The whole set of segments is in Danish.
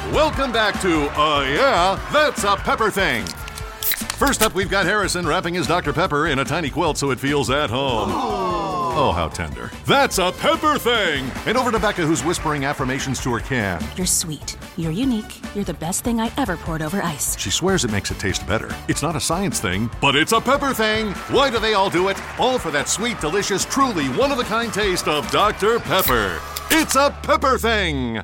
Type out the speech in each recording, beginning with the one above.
Welcome back to, yeah, that's a pepper thing. First up, we've got Harrison wrapping his Dr. Pepper in a tiny quilt so it feels at home. Oh, how tender. That's a pepper thing! And over to Becca, who's whispering affirmations to her can. You're sweet. You're unique. You're the best thing I ever poured over ice. She swears it makes it taste better. It's not a science thing, but it's a pepper thing! Why do they all do it? All for that sweet, delicious, truly one-of-a-kind taste of Dr. Pepper. It's a pepper thing!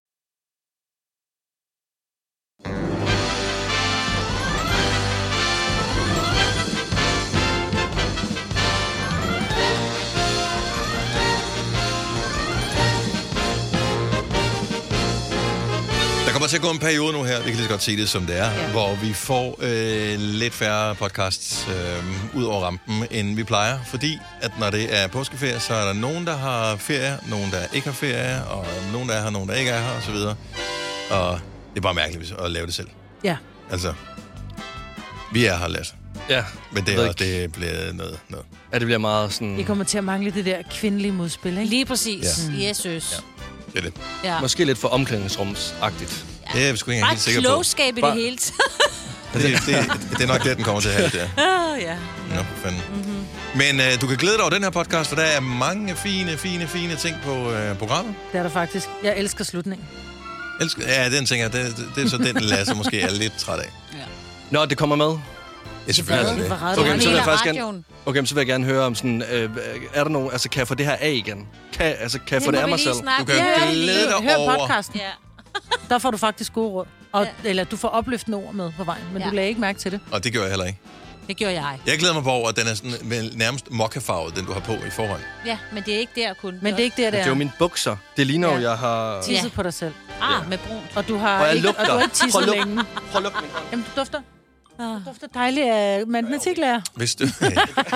Der kommer til at gå en periode nu her, vi kan lige så godt sige det som det er, hvor vi får lidt færre podcasts ud over rampen, end vi plejer. Fordi at når det er påskeferie, så er der nogen, der har ferie, nogen, der ikke har ferie, og nogen, der er her, nogen, der ikke er her, osv. Og det er bare mærkeligt at lave det selv. Ja. Altså, vi er her, Lasse. Ja. Men det, er, det bliver noget. Ja, det bliver meget sådan... I kommer til at mangle det der kvindelige modspil, ikke? Lige præcis. Ja. Jesus. Ja. Det er det. Ja. Måske lidt for omklædningsrumsagtigt. Ja. Det er vi sgu ikke bare helt sikker på. Bare klogskab i det hele. det er nok det, den kommer til at have det der. Ja. Nå, for fanden. Mm-hmm. Men du kan glæde dig over den her podcast, for der er mange fine ting på programmet. Det er der faktisk. Jeg elsker slutningen. Ja, den tænker jeg, det er så den, Lasse måske er lidt træt af. Ja. Nå, det kommer med. Ja, selvfølgelig. Okay, så vil jeg gerne høre om sådan, er der nogen, altså kan jeg få det her af igen? Kan jeg få det af mig selv? Du kan glæde dig Hør over. podcasten. Ja. Der får du faktisk gode råd. Og, eller du får opløftende ord med på vejen, men du lagde ikke mærke til det. Og det gør jeg heller ikke. Det gjorde jeg. Jeg glæder mig på over, at den er sådan nærmest mokkafarvet, den du har på i forhånd. Ja, men det er ikke der kun. Men det er ikke der, det er jo mine bukser. Det ligner jo, jeg har... tisset på dig selv. Med brunt. Og du har ikke tisset længe. Prøv at lugte min hånd. Jamen, du dufter. Du dufter dejligt af matematiklærer. Hvis du... Det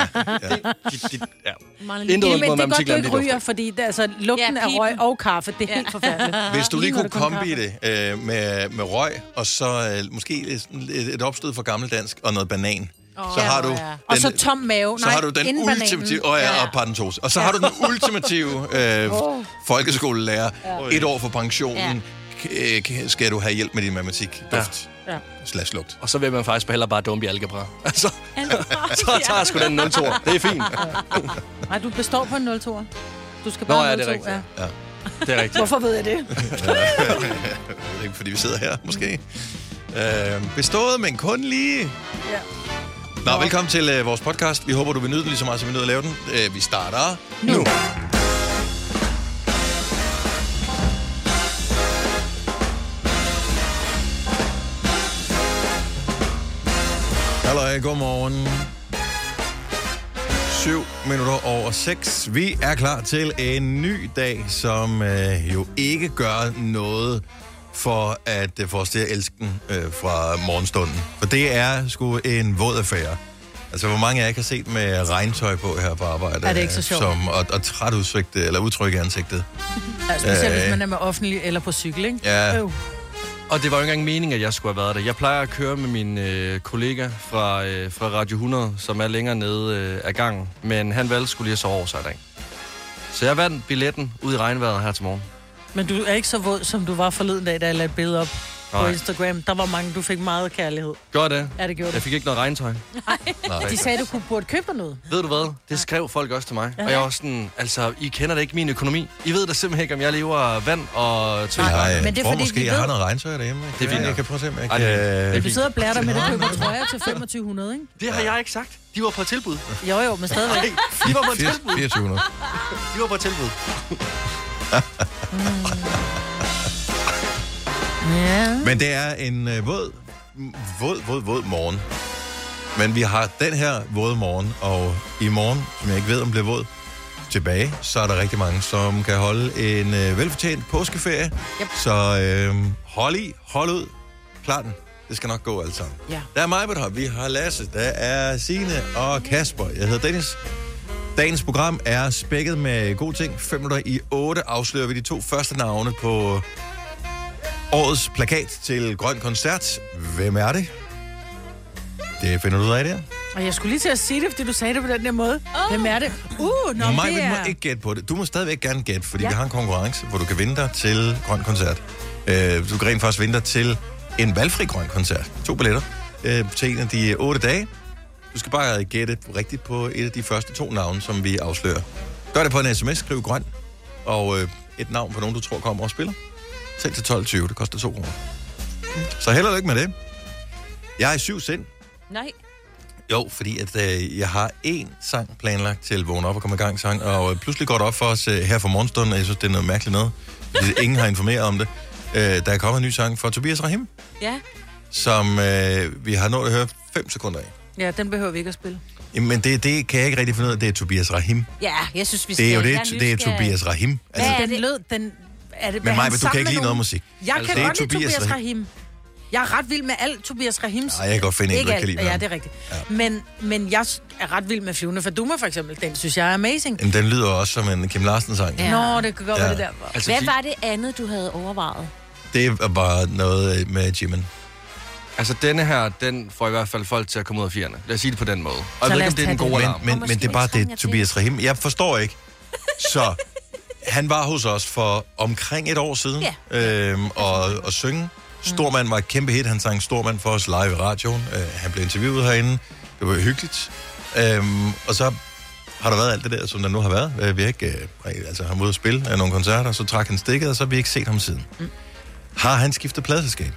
er godt, du ikke ryger, fordi lugten af røg og kaffe, det er helt forfærdeligt. Hvis du lige kunne kombi det med røg, og så måske et opstød for gammeldansk og noget banan. Så har du den, og så tom mave. Så har du den ultimative... og parentose. Og så har du den ultimative folkeskolelærer. 1 år for pensionen. Skal du have hjælp med din matematik-duft. Ja. /lugt. Og så vil man faktisk hellere bare dumpe i algebra. Altså, så tager jeg sgu den 0-2'er. Det er fint. Nej, du består på en 0-2'er. Du skal bare 0-2. Det er rigtigt. Ja. Det er rigtigt. Hvorfor ved jeg det? Ikke fordi vi sidder her, måske. Bestået, men kun lige. Ja. Nå, velkommen til vores podcast. Vi håber, du vil nyde den lige så meget, som vi nyder at lave den. Vi starter nu. Hallo, godmorgen. 7:07. Vi er klar til en ny dag, som jo ikke gør noget for at få os til at elske den fra morgenstunden. For det er sgu en våd affære. Altså, hvor mange af jer ikke har set med regntøj på her på arbejde? Er det ikke så sjovt? Og træt udsigt, eller udtryk i ansigtet. Ja, specielt hvis man er med offentlig eller på cykel, ikke? Ja. Og det var jo ikke engang meningen, at jeg skulle have været der. Jeg plejer at køre med min kollega fra Radio 100, som er længere nede af gangen. Men han valgte skulle lige at sove over sig i dag. Så jeg vandt billetten ud i regnvejret her til morgen. Men du er ikke så våd, som du var forleden dag, da jeg lagde et billede op på Instagram. Der var mange, du fik meget kærlighed. Gjorde det? Ja, det gjorde Jeg fik ikke noget regntøj. Nej. De sagde, du burde købe dig noget. Ved du hvad? Det skrev folk også til mig. Ja. Og jeg var sådan, altså, I kender da ikke min økonomi. I ved da simpelthen ikke, om jeg lever af vand og tøj. Nej, men det er fordi, måske jeg har noget regntøj derhjemme. Det er fint. Jeg kan prøve at se, du sidder og blærer dig med, at du køber trøjer til 2500, ikke? Det har jeg ikke sagt. De var på tilbud. Jo, men stadigvæk. De var på tilbud. 2400. De var på tilbud. Ja. Men det er en våd morgen. Men vi har den her våde morgen, og i morgen, som jeg ikke ved, om bliver våd, tilbage, så er der rigtig mange, som kan holde en velfortjent påskeferie. Yep. Så hold ud, klar den. Det skal nok gå alt sammen. Ja. Der er mig, vi har Lasse, der er Signe og Kasper. Jeg hedder Dennis. Dagens program er spækket med gode ting. 7:55 afslører vi de 2 første navne på årets plakat til Grøn Koncert. Hvem er det? Det finder du ud af der. Og jeg skulle lige til at sige det, fordi du sagde det på den der måde. Hvem er det? Mig må ikke gætte på det. Du må stadigvæk gerne gætte, fordi vi har en konkurrence, hvor du kan vinde dig til Grøn Koncert. Du kan rent faktisk vinde dig til en valgfri grøn koncert. 2 billetter til en af de 8 dage. Du skal bare gætte rigtigt på et af de første 2 navne, som vi afslører. Gør det på en sms, skriv grøn, og et navn på nogen, du tror kommer og spiller. Send til 12.20, det koster 2 kroner. Så held og lykke med det. Jeg er i 7 sind. Nej. Jo, fordi at, jeg har 1 sang planlagt til Vågn op og komme i gang sang, og pludselig går det op for os her for morgenstunden, og jeg synes, det er noget mærkeligt noget, fordi ingen har informeret om det. Der er kommet en ny sang fra Tobias Rahim, som vi har nået at høre 5 sekunder af. Ja, den behøver vi ikke at spille. Men det kan jeg ikke rigtig finde ud af, det er Tobias Rahim. Ja, jeg synes, vi skal... Det er jo det er Tobias Rahim. Altså, den lød, er det, men Maja, du kan ikke lide noget musik. Jeg kan godt lide Tobias Rahim. Jeg er ret vild med alt Tobias Rahims. Nej, jeg kan godt finde en, der kan lide noget. Ja, det er rigtigt. Ja. Men jeg er ret vild med Flyvende Faduma, for eksempel. Den synes jeg er amazing. Men den lyder også som en Kim Larsen-sang. Ja. Nå, det kan godt være det der. Altså, hvad var det andet, du havde overvejet? Det var bare noget med Jimin. Altså, denne her, den får i hvert fald folk til at komme ud af fjerne. Lad os sige det på den måde. Og jeg ved ikke, om det er den gode alarm. Men det er bare det, Tobias Rahim. Jeg forstår ikke. Så han var hos os for omkring 1 år siden og synge. Stormand var et kæmpe hit. Han sang Stormand for os live i radioen. Han blev interviewet herinde. Det var hyggeligt. Og så har der været alt det der, som der nu har været. Vi har ikke han var ude at spille nogle koncerter, så trak han stikket, og så har vi ikke set ham siden. Har han skiftet pladeselskab?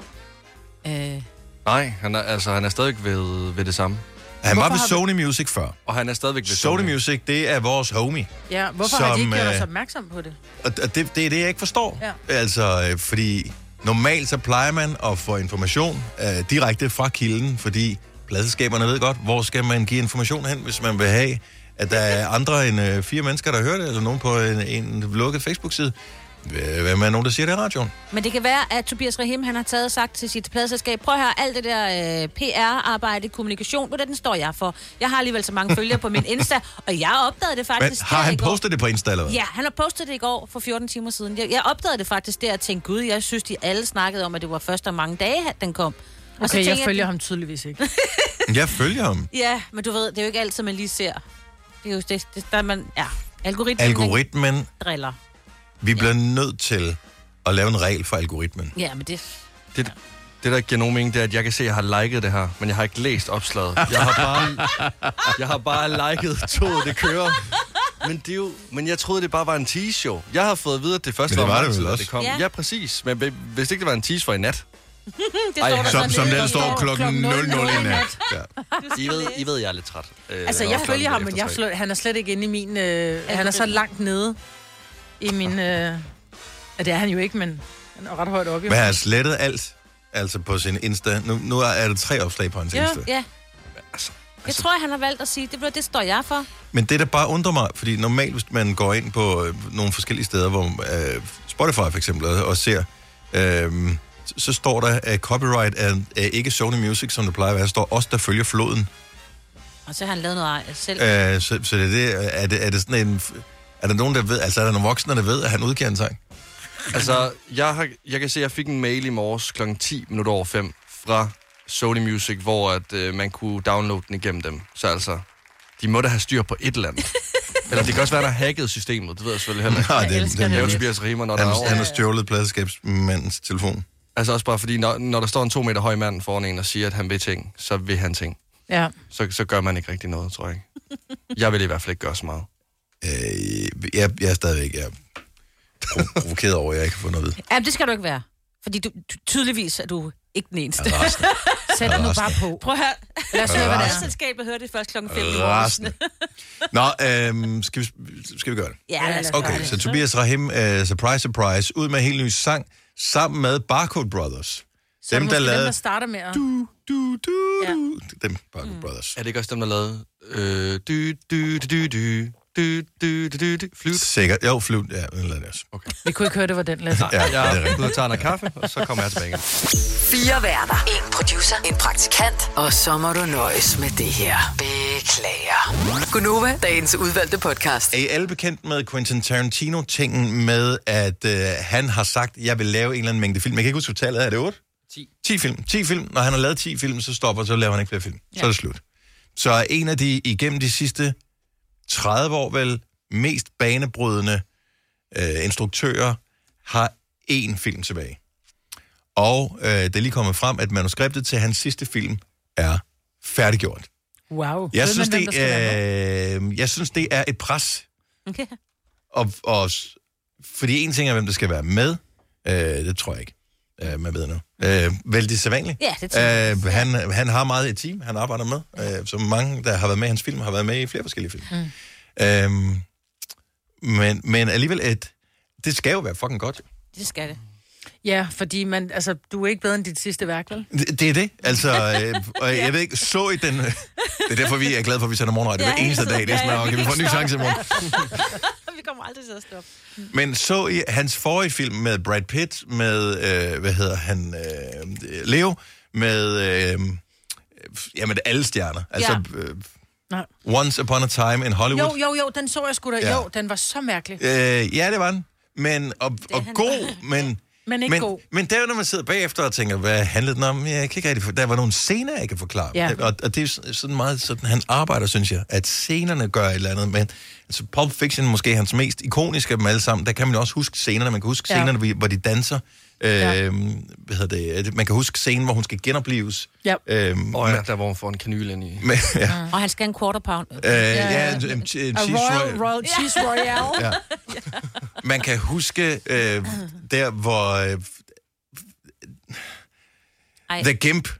Nej, han er stadig ved det samme. Han var ved Sony Music før. Og han er stadigvæk ved Sony Music, det er vores homie. Ja, hvorfor har de ikke gjort os opmærksom på det? Og det er det, jeg ikke forstår. Ja. Altså, fordi normalt så plejer man at få information direkte fra kilden, fordi pladeselskaberne ved godt, hvor skal man give information hen, hvis man vil have, at der er andre end 4 mennesker, der hører det, eller nogen på en lukket Facebook-side. Hvem er nogen, der siger det i radioen? Men det kan være, at Tobias Rahim, han har sagt til sit pladeselskab, prøv at høre, alt det der PR-arbejde, kommunikation, hvordan står jeg for? Jeg har alligevel så mange følgere på min Insta, og jeg opdagede det faktisk. Men har han postet det på Insta, eller hvad? Ja, han har postet det i går for 14 timer siden. Jeg opdagede det faktisk der og tænkte, gud, jeg synes, de alle snakkede om, at det var først om mange dage, at den kom. Og okay, så jeg følger ham tydeligvis ikke. Jeg følger ham. Ja, men du ved, det er jo ikke altid, man lige ser. Det er jo det der man... Ja, algoritmen driller. Vi bliver nødt til at lave en regel for algoritmen. Ja, men det, der giver nogen mening, det er, at jeg kan se, at jeg har liket det her, men jeg har ikke læst opslaget. Jeg har bare liket 2, det kører. Men jeg troede, det bare var en tease-show. Jeg har fået at vide, at det første var det vel også. Det kom. Ja, præcis. Men hvis ikke det var en tease for i nat. Som den står klokken 00 i nat. Ja. I ved, jeg er lidt træt. Altså, jeg følger ham, men han er slet ikke inde i min... han er så langt nede i min... det er han jo ikke, men han er ret højt oppe. Men han har slettet alt, altså på sin Insta. Nu er der 3 opslag på hans Insta. Ja. Jeg tror, han har valgt at sige, det står jeg for. Men det, der bare undrer mig, fordi normalt, hvis man går ind på nogle forskellige steder, hvor Spotify for eksempel, og ser... så står der, at copyright er ikke Sony Music, som det plejer at være. Der står også, der følger floden. Og så har han lavet noget selv. Så er det sådan en... Er der nogen, der ved... Altså, er der nogle voksne, der ved, at han udgiver en sang? Altså, jeg kan se, at jeg fik en mail i morges kl. 5:10 fra Sony Music, hvor at, man kunne downloade den igennem dem. Så altså, de må da have styr på et eller andet. Eller det kan også være, der har hacket systemet. Det ved jeg selvfølgelig heller ikke. Nej, det er jo Tobias Rahim, når han har stjålet pladselskabsmandens telefon. Altså også bare fordi, når der står en 2 meter høj mand foran en og siger, at han vil ting, så vil han ting. Ja. Så gør man ikke rigtig noget, tror jeg. Jeg vil i hvert fald ikke gøre så meget. Jeg er stadigvæk provokeret over, at jeg ikke har fået noget at vide. Ja, det skal du ikke være. Fordi du tydeligvis er du ikke den eneste. Sæt dig nu bare på. Prøv at høre. Lad os høre, hvad det er. Selskabet hører det først klokken 5 i morgen. Nå, skal vi gøre det? Ja, lad os okay, så Tobias Rahim, surprise, surprise, ud med en helt ny sang, sammen med Barcode Brothers. Dem, der starter med at... Dem, Barcode Brothers. Er det ikke også dem, der lavede... Flyt? Sikkert. Jo, flyt. Ja, den lavede det også. Okay. Vi kunne ikke høre, det var den læser. Ja, jeg er ude og tager noget kaffe, og så kommer jeg tilbage igen. 4 værter. 1 producer. En praktikant. Og så må du nøjes med det her. Beklager. Gunova, dagens udvalgte podcast. Er I alle bekendt med Quentin Tarantino-tingen med, at han har sagt, jeg vil lave en eller anden mængde film? Jeg kan ikke huske, tallet er det 8? 10 film. 10 film. Når han har lavet 10 film, så stopper, så laver han ikke flere film. Ja. Så er det slut. Så en af de igennem de sidste 30 år vel mest banebrydende instruktører har 1 film tilbage. Og det er lige kommet frem, at manuskriptet til hans sidste film er færdiggjort. Wow. Jeg synes, det er et pres. Okay. Og fordi en ting er, hvem der skal være med. Det tror jeg ikke. Man ved nu. Vældig sædvanligt. Ja, det tror jeg. Han har meget et team, han arbejder med. Så mange, der har været med i hans film, har været med i flere forskellige film. Men alligevel, det skal jo være fucking godt. Det skal det. Ja, fordi du er ikke bedre end dit sidste værk, vel? Det er det. Altså, og jeg ved ikke, så i den... Det er derfor, vi er glade for, at vi sender morgenradio hver eneste dag. Det er sådan, okay, vi får en ny chance i morgen. Vi kommer aldrig til at stoppe. Men så i hans forrige film med Brad Pitt, med, Leo, med alle stjerner. Altså, Once Upon a Time in Hollywood. Jo, den så jeg sgu da. Ja. Jo, den var så mærkelig. Ja, det var den. Men, og god, men ikke god. Men der, når man sidder bagefter og tænker, hvad handlede den om? Jeg kan ikke rigtig der var nogle scener, jeg kan forklare. Ja. Og det er sådan meget sådan, han arbejder, synes jeg, at scenerne gør et eller andet. Men altså, Pulp Fiction måske hans mest ikoniske af dem alle sammen. Der kan man også huske scenerne. Man kan huske scenerne, hvor de danser. Man kan huske scenen, hvor hun skal genoplives. Ja. Der hvor hun får en kanyle ind i. Og han skal have en quarter pound. En Royal Cheese Royale. Ja. Man kan huske der, hvor The Gimp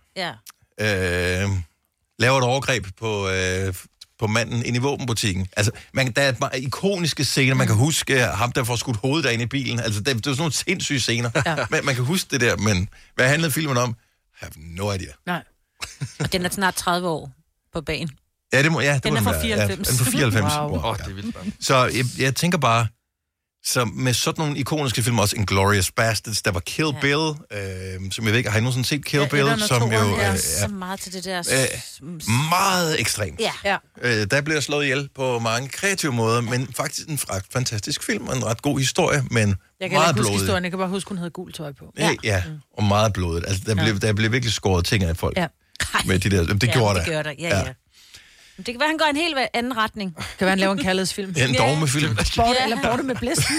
laver et overgreb på manden inde i våbenbutikken. Altså, der er bare ikoniske scener. Man kan huske ham, der får skudt hovedet derinde i bilen. Altså, det er sådan nogle sindssyge scener. Ja. Man kan huske det der, men hvad handlede filmen om? I have no idea. Nej. Og den er snart 30 år på banen. Ja, den er fra 94. Ja, den er fra 94. Wow. Det er vildt. Så jeg tænker bare, så med sådan nogle ikoniske film, også Inglourious Basterds, der var Kill Bill, som jeg ved ikke, har I nogensinde set Kill Bill? Som jo så meget til det der... meget ekstremt. Ja. Der bliver slået ihjel på mange kreative måder, men faktisk en fantastisk film, og en ret god historie, men meget blodig. Jeg kan ikke huske historien, jeg kan bare huske, hun havde gult tøj på. Ja, og meget blodet. Altså, der blev virkelig skåret ting af folk med de der... Det gjorde der. Ja. Det kan være, han går en helt anden retning. Det kan være, han laver en kærlighedsfilm. En dogmefilm. Eller Borte med blæsten.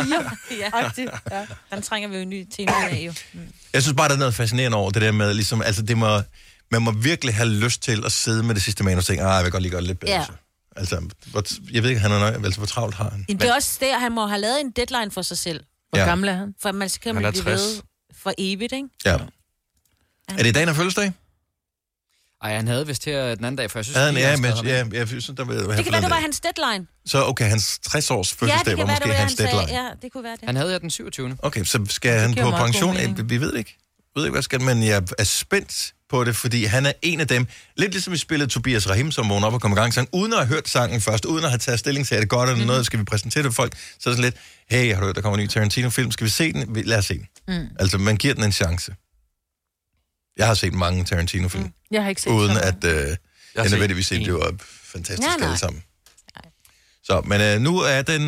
Ja. Den trænger vi jo en ny tema af, jo. Jeg synes bare, der er noget fascinerende over det der med, ligesom, altså man må virkelig have lyst til at sidde med det sidste manus og tænke, jeg vil godt lige gøre det lidt bedre. Ja. Altså, jeg ved ikke, han er nøje, altså hvor travlt har han. Det er også det, han må have lavet en deadline for sig selv. Hvor gammel er han? For man skal blive ved for evigt, ikke? Ja. Er det dagen af fødselsdag? Ej, han havde vist her den anden dag, for jeg synes... jeg synes, der var... Det kan være, det var hans deadline. Så okay, hans 60-års fødselsdag var måske hans deadline. Ja, det kunne være det. Han havde den 27. Okay, så skal han på pension? Vi ved ikke. Hvad skal, men jeg er spændt på det, fordi han er en af dem. Lidt ligesom vi spillede Tobias Rahim, som vågner op og kommer i gang sang, uden at have hørt sangen først, uden at have taget stilling til, er det godt eller noget, skal vi præsentere det for folk, så er det sådan lidt, hey, har du hørt, der kommer en ny Tarantino-film, skal vi se den? Lad os se den. Altså, man giver den en chance. Jeg har set mange Tarantino-film. Jeg har ikke set uden at jeg nødvendigvis set, det var fantastisk alle sammen. Så, men nu er den...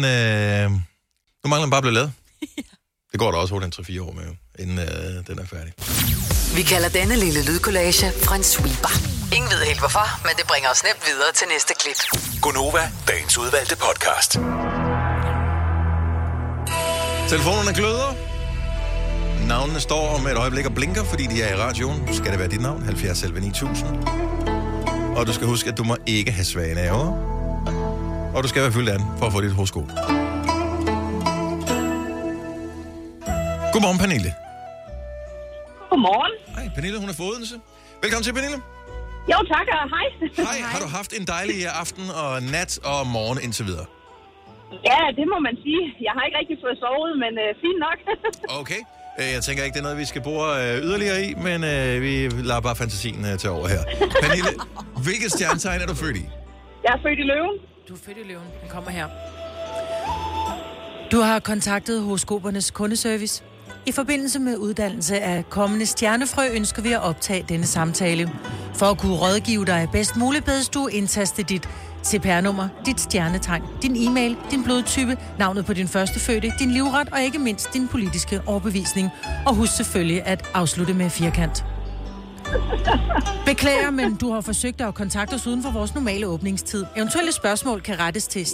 nu mangler den bare at blive lavet. Det går da også hurtigt 3-4 år med, inden den er færdig. Vi kalder denne lille lydkollage en sweeper. Ingen ved helt hvorfor, men det bringer os nemt videre til næste klip. Gonova, dagens udvalgte podcast. Telefonerne gløder. Navnene står om et øjeblik og blinker, fordi de er i radioen. Skal det være dit navn? 70 11 9000. Og du skal huske, at du må ikke have svage nerver. Og du skal være fyldt an for at få dit horoskop. Godmorgen, Pernille. Godmorgen. Hej, Pernille, hun er fra Odense. Velkommen til, Pernille. Jo, tak, og hej. Hej, har du haft en dejlig aften og nat og morgen indtil videre? Ja, det må man sige. Jeg har ikke rigtig fået sovet, men fint nok. Okay. Jeg tænker ikke, det er noget, vi skal bore yderligere i, men vi lader bare fantasien tage over her. Pernille, hvilket stjernetegn er du født i? Jeg er født i Løven. Du er født i Løven. Den kommer her. Du har kontaktet horoskopernes kundeservice. I forbindelse med uddannelse af kommende stjernefrø ønsker vi at optage denne samtale. For at kunne rådgive dig bedst muligt, bedes du indtaste dit CPR-nummer, dit stjernetegn, din e-mail, din blodtype, navnet på din førstefødte, din livret og ikke mindst din politiske overbevisning. Og husk selvfølgelig at afslutte med firkant. Beklager, men du har forsøgt at kontakte os uden for vores normale åbningstid. Eventuelle spørgsmål kan rettes til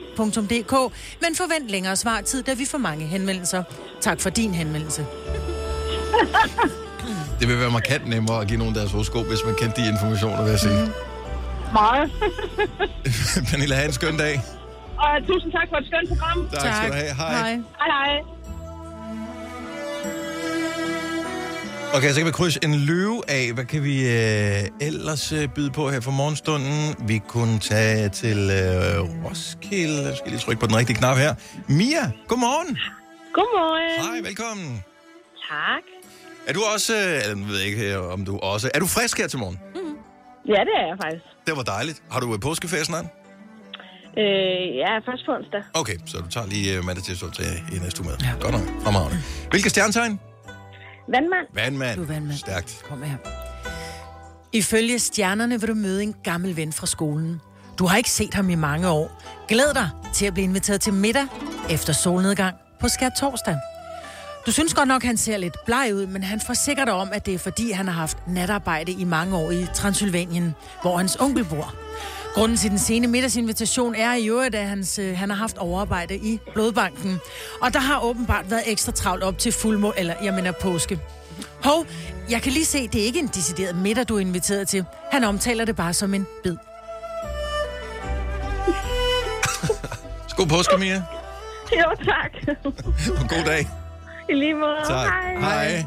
stjernerne@nova.dk, men forvent længere svartid, da vi får mange henvendelser. Tak for din henvendelse. Det vil være markant nemmere at give nogen deres horoskop, hvis man kendte de informationer, vil jeg sige. Meget. Pernille, have en skøn dag. Og tusind tak for et skønt program. Tak skal du have. Hej. Hej, hej. Okay, så kan vi krydse en løve af. Hvad kan vi ellers byde på her for morgenstunden? Vi kunne tage til Roskilde. Jeg skal lige trykke på den rigtige knap her. Mia, godmorgen. Godmorgen. Hej, velkommen. Tak. Er du også, eller jeg ved ikke om du også, er du frisk her til morgen? Mm. Ja, det er jeg faktisk. Det var dejligt. Har du påskeferie snart? Ja, først på onsdag. Okay, så du tager lige mandag til i næste uge med. Ja. Godt nok, fremragende. Hvilke stjernetegn? Vandmand. Vandmand. Du er vandmand. Stærkt. Kom her. Ifølge stjernerne vil du møde en gammel ven fra skolen. Du har ikke set ham i mange år. Glæd dig til at blive inviteret til middag efter solnedgang på skærtorsdag. Du synes godt nok, han ser lidt bleg ud, men han forsikrer dig om, at det er fordi, han har haft natarbejde i mange år i Transylvanien, hvor hans onkel bor. Grunden til den sene middagsinvitation er i øvrigt, at han har haft overarbejde i blodbanken. Og der har åbenbart været ekstra travlt op til påske. Hov, jeg kan lige se, det er ikke en decideret middag, du er inviteret til. Han omtaler det bare som en bid. God påske, Mia. Jo, tak. Og god dag. I lige måde. Tak. Hej.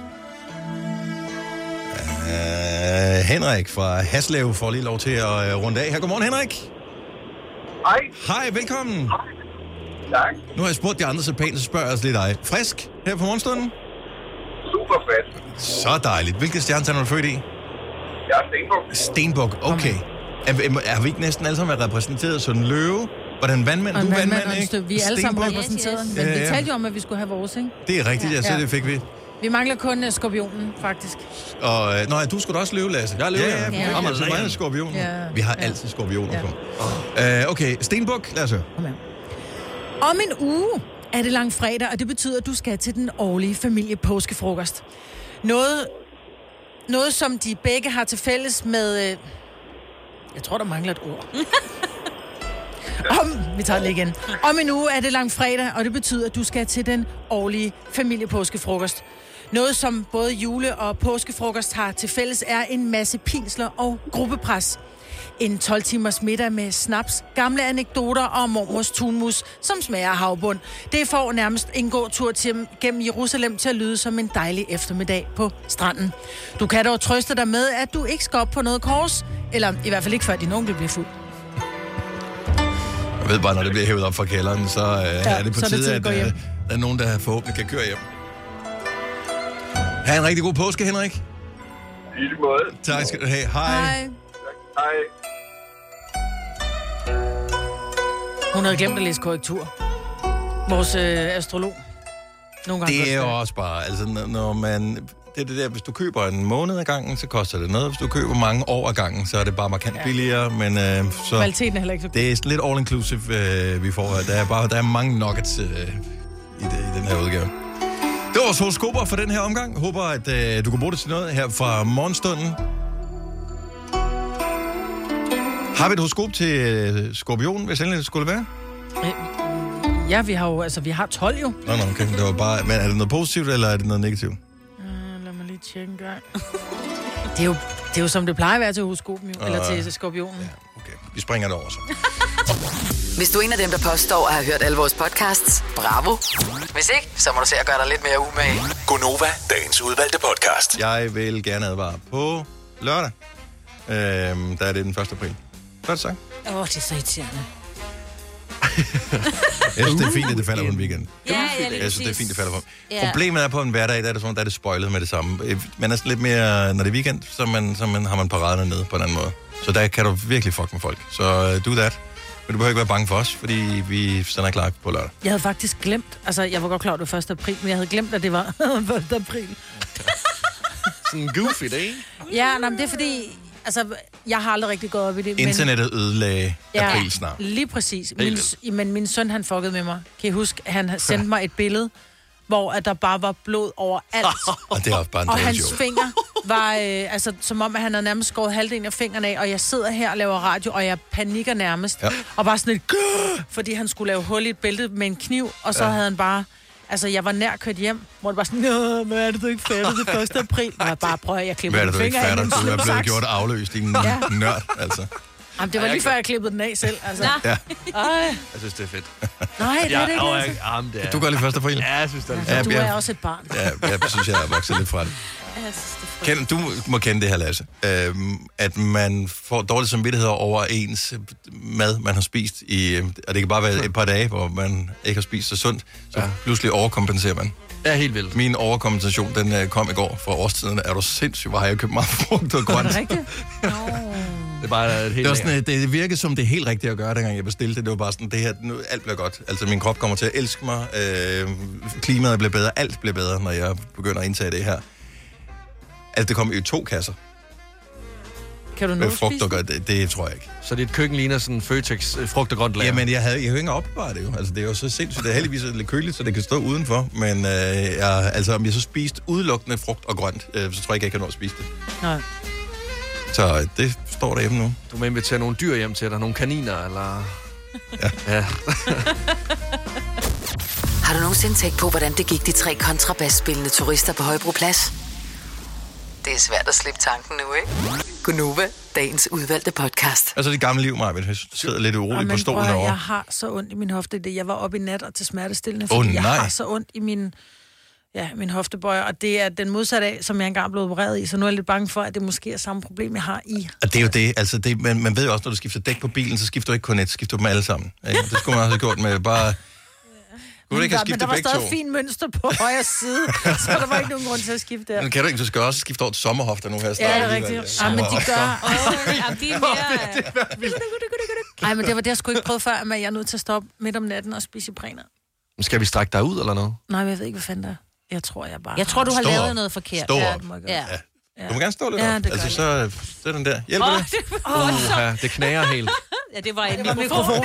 Henrik fra Haslev får lige lov til at runde af her. Godmorgen, Henrik. Hej. Hej, velkommen. Tak. Nu har jeg spurgt de andre så pænt, så spørger jeg os lidt dig. Frisk her på morgenstunden? Super fedt. Så dejligt. Hvilket stjernetegn er du født i? Jeg er Stenbuk, okay. Er vi ikke næsten alle sammen repræsenteret som en løve? Hvordan vandmand? Du er vandmand, ikke? Vi er alle sammen repræsenteret. Yes. Men vi Ja. talte jo om, at vi skulle have vores, ikke? Det er rigtigt, ja, så det fik vi. Vi mangler kun skorpionen, faktisk. Og, du skulle da også løve, Lasse. Jeg er løve, ja. ja. Så meget skorpioner Ja. Vi har altid skorpioner på. Okay, Stenbuk, lad os høre. Om en uge er det langfredag, og det betyder, at du skal til den årlige familiepåskefrokost. Noget, som de begge har til fælles med... Jeg tror, der mangler et ord. Vi tager det igen. Om en uge er det langfredag, og det betyder, at du skal til den årlige familiepåskefrokost. Noget, som både jule- og påskefrokost har til fælles, er en masse pinsler og gruppepres. En 12-timers middag med snaps, gamle anekdoter og mormors tunmus, som smager af havbund. Det får nærmest en god tur gennem Jerusalem til at lyde som en dejlig eftermiddag på stranden. Du kan dog trøste dig med, at du ikke skal op på noget kors, eller i hvert fald ikke før din onkel bliver fuld. Jeg ved bare, når det bliver hævet op fra kælderen, så er det på tide, at der er nogen, der forhåbentlig kan køre hjem. Ha' en rigtig god påske, Henrik. I lige måde. Tak skal du have. Hej. Hej. Hun havde glemt at læse korrektur. Vores astrolog. Nogle gange Det er jo også bare, altså når man... Det er det der, hvis du køber en måned ad gangen, så koster det noget. Hvis du køber mange år ad gangen, så er det bare markant billigere. Men så... Kvaliteten er heller ikke så god. Det er lidt all-inclusive, vi får her. Der er mange nuggets i den her udgave. Det var vores horoskoper for den her omgang. Håber, at du kan bruge det til noget her fra morgenstunden. Har vi et horoskop til Skorpionen, hvis endelig det skulle være? Ja, vi har 12 jo. Nå, okay. Det var bare... Men er det noget positivt, eller er det noget negativt? Lad mig lige tjekke en gang. Det er jo som det plejer at være til horoskopen, jo. Eller til Skorpionen. Ja, okay. Vi springer det over så. Hvis du er en af dem, der påstår at have hørt alle vores podcasts, bravo. Hvis ikke, så må du se at gøre dig lidt mere umage. Gonova, dagens udvalgte podcast. Jeg vil gerne advare på lørdag. Der er det den 1. april. Hvad er det sagt? Det er så irriterende. Jeg synes, det er fint, at det falder på en weekend. Ja, jeg synes, det er fint, det falder på. Ja. Problemet er på en hverdag, der er det spoilet med det samme. Man er lidt mere, når det er weekend, så har man paraderne nede på en anden måde. Så der kan du virkelig fuck med folk. Så do that. Men du behøver ikke være bange for os, fordi vi sender klar på lørdag. Jeg havde faktisk glemt, altså jeg var godt klar, at det var 1. april, men jeg havde glemt, at det var 1. april. Sådan en goofy dag. Ja, men det er fordi, altså jeg har aldrig rigtig gået op i det. Internettet ødelagde april snart. Lige præcis. Men min søn, han fuckede med mig. Kan I huske, han sendte mig et billede, hvor at der bare var blod overalt. Og det er også bare en og dårlig hans joke. finger var, som om, at han havde nærmest skåret halvdelen af fingrene af, og jeg sidder her og laver radio, og jeg panikker nærmest. Ja. Og bare sådan et, fordi han skulle lave hul i et bælte med en kniv, og så havde han bare Altså, jeg var nær kørt hjem, hvor det var sådan, nå, hvad er det, du ikke fatter? Det er 1. april. Og jeg bare prøver, jeg klipper Hvad er min det, du ikke finger af fatter? min Du er blevet slipsaks. gjort afløst, din nørd, altså. Jamen, det var lige før, jeg klippede den af selv. Altså. Ja. Ej. Jeg synes, det er fedt. Nej, det er det ikke. Altså. Det er. Du går lige 1. april? Ja, jeg synes, det er Ja, du er også et barn. Ja, jeg synes, jeg er vokset lidt fra det. Du må kende det her, Lasse. At man får dårlig samvittighed over ens mad, man har spist i... Og det kan bare være et par dage, hvor man ikke har spist så sundt. Så pludselig overkompenserer man. Ja, helt vildt. Min overkompensation, den kom i går fra årstiden. Er du sindssygt, hvor har jeg købt meget frugt og grønt? Er det rigtigt? Det er bare et helt det, var sådan, det virkede som det helt rigtige at gøre, dengang jeg bestilte det. Det var bare sådan, det her, nu, alt bliver godt. Altså, min krop kommer til at elske mig. Klimaet bliver bedre. Alt bliver bedre, når jeg begynder at indtage det her. Altså, det kommer i 2 kasser. Kan du nå frugt og grønt, det tror jeg ikke. Så dit køkken ligner sådan en Føtex frugt og grønt lager? Jamen, jeg har jo ikke opbevaret det jo. Altså, det er jo så sindssygt. Det er heldigvis lidt køligt, så det kan stå udenfor. Men altså, om jeg så spiste udelukkende frugt og grønt, så tror jeg ikke, jeg kan nå at spise det. Nej. Så det står derhjemme nu. Du må invitere nogle dyr hjem til dig. Nogle kaniner, eller... Ja. Har du nogensinde tænkt på, hvordan det gik de 3 kontrabasspillende turister på Højbroplads? Det er svært at slippe tanken nu, ikke? Gunova, dagens udvalgte podcast. Altså det gamle liv, Maja, hvis jeg sidder lidt urolig på stolen herovre. Jeg har så ondt i min hofte. Jeg var oppe i nat og til smertestillende, fordi jeg har så ondt i min hoftebøjer, og det er den modsatte af, som jeg engang blev opereret i, så nu er jeg lidt bange for, at det måske er samme problem, jeg har i. Og det er jo det, altså man ved jo også, når du skifter dæk på bilen, så skifter du ikke kun et, skifter dem alle sammen. Ikke? Det skulle man også have gjort med bare... Men der var stadig fint mønster på højre side, så der var ikke nogen grund til at skifte der. Men kan du ikke, du skal også skifte over til sommerhofter nu her. Ja, det er rigtigt. Ja, men de gør... de er mere... Ej, men det var det, jeg skulle ikke prøve før, men jeg er nødt til at stoppe midt om natten og spise Ipræner. Skal vi strække dig ud, eller noget? Nej, men jeg ved ikke, hvad fanden der er. Jeg tror, jeg bare... Jeg tror, du har lavet noget forkert. Stå op. Ja. Du må gerne stå lidt op. Altså, så er den der. Hjælper det? Det knager helt. Ja, det var en mikrofon.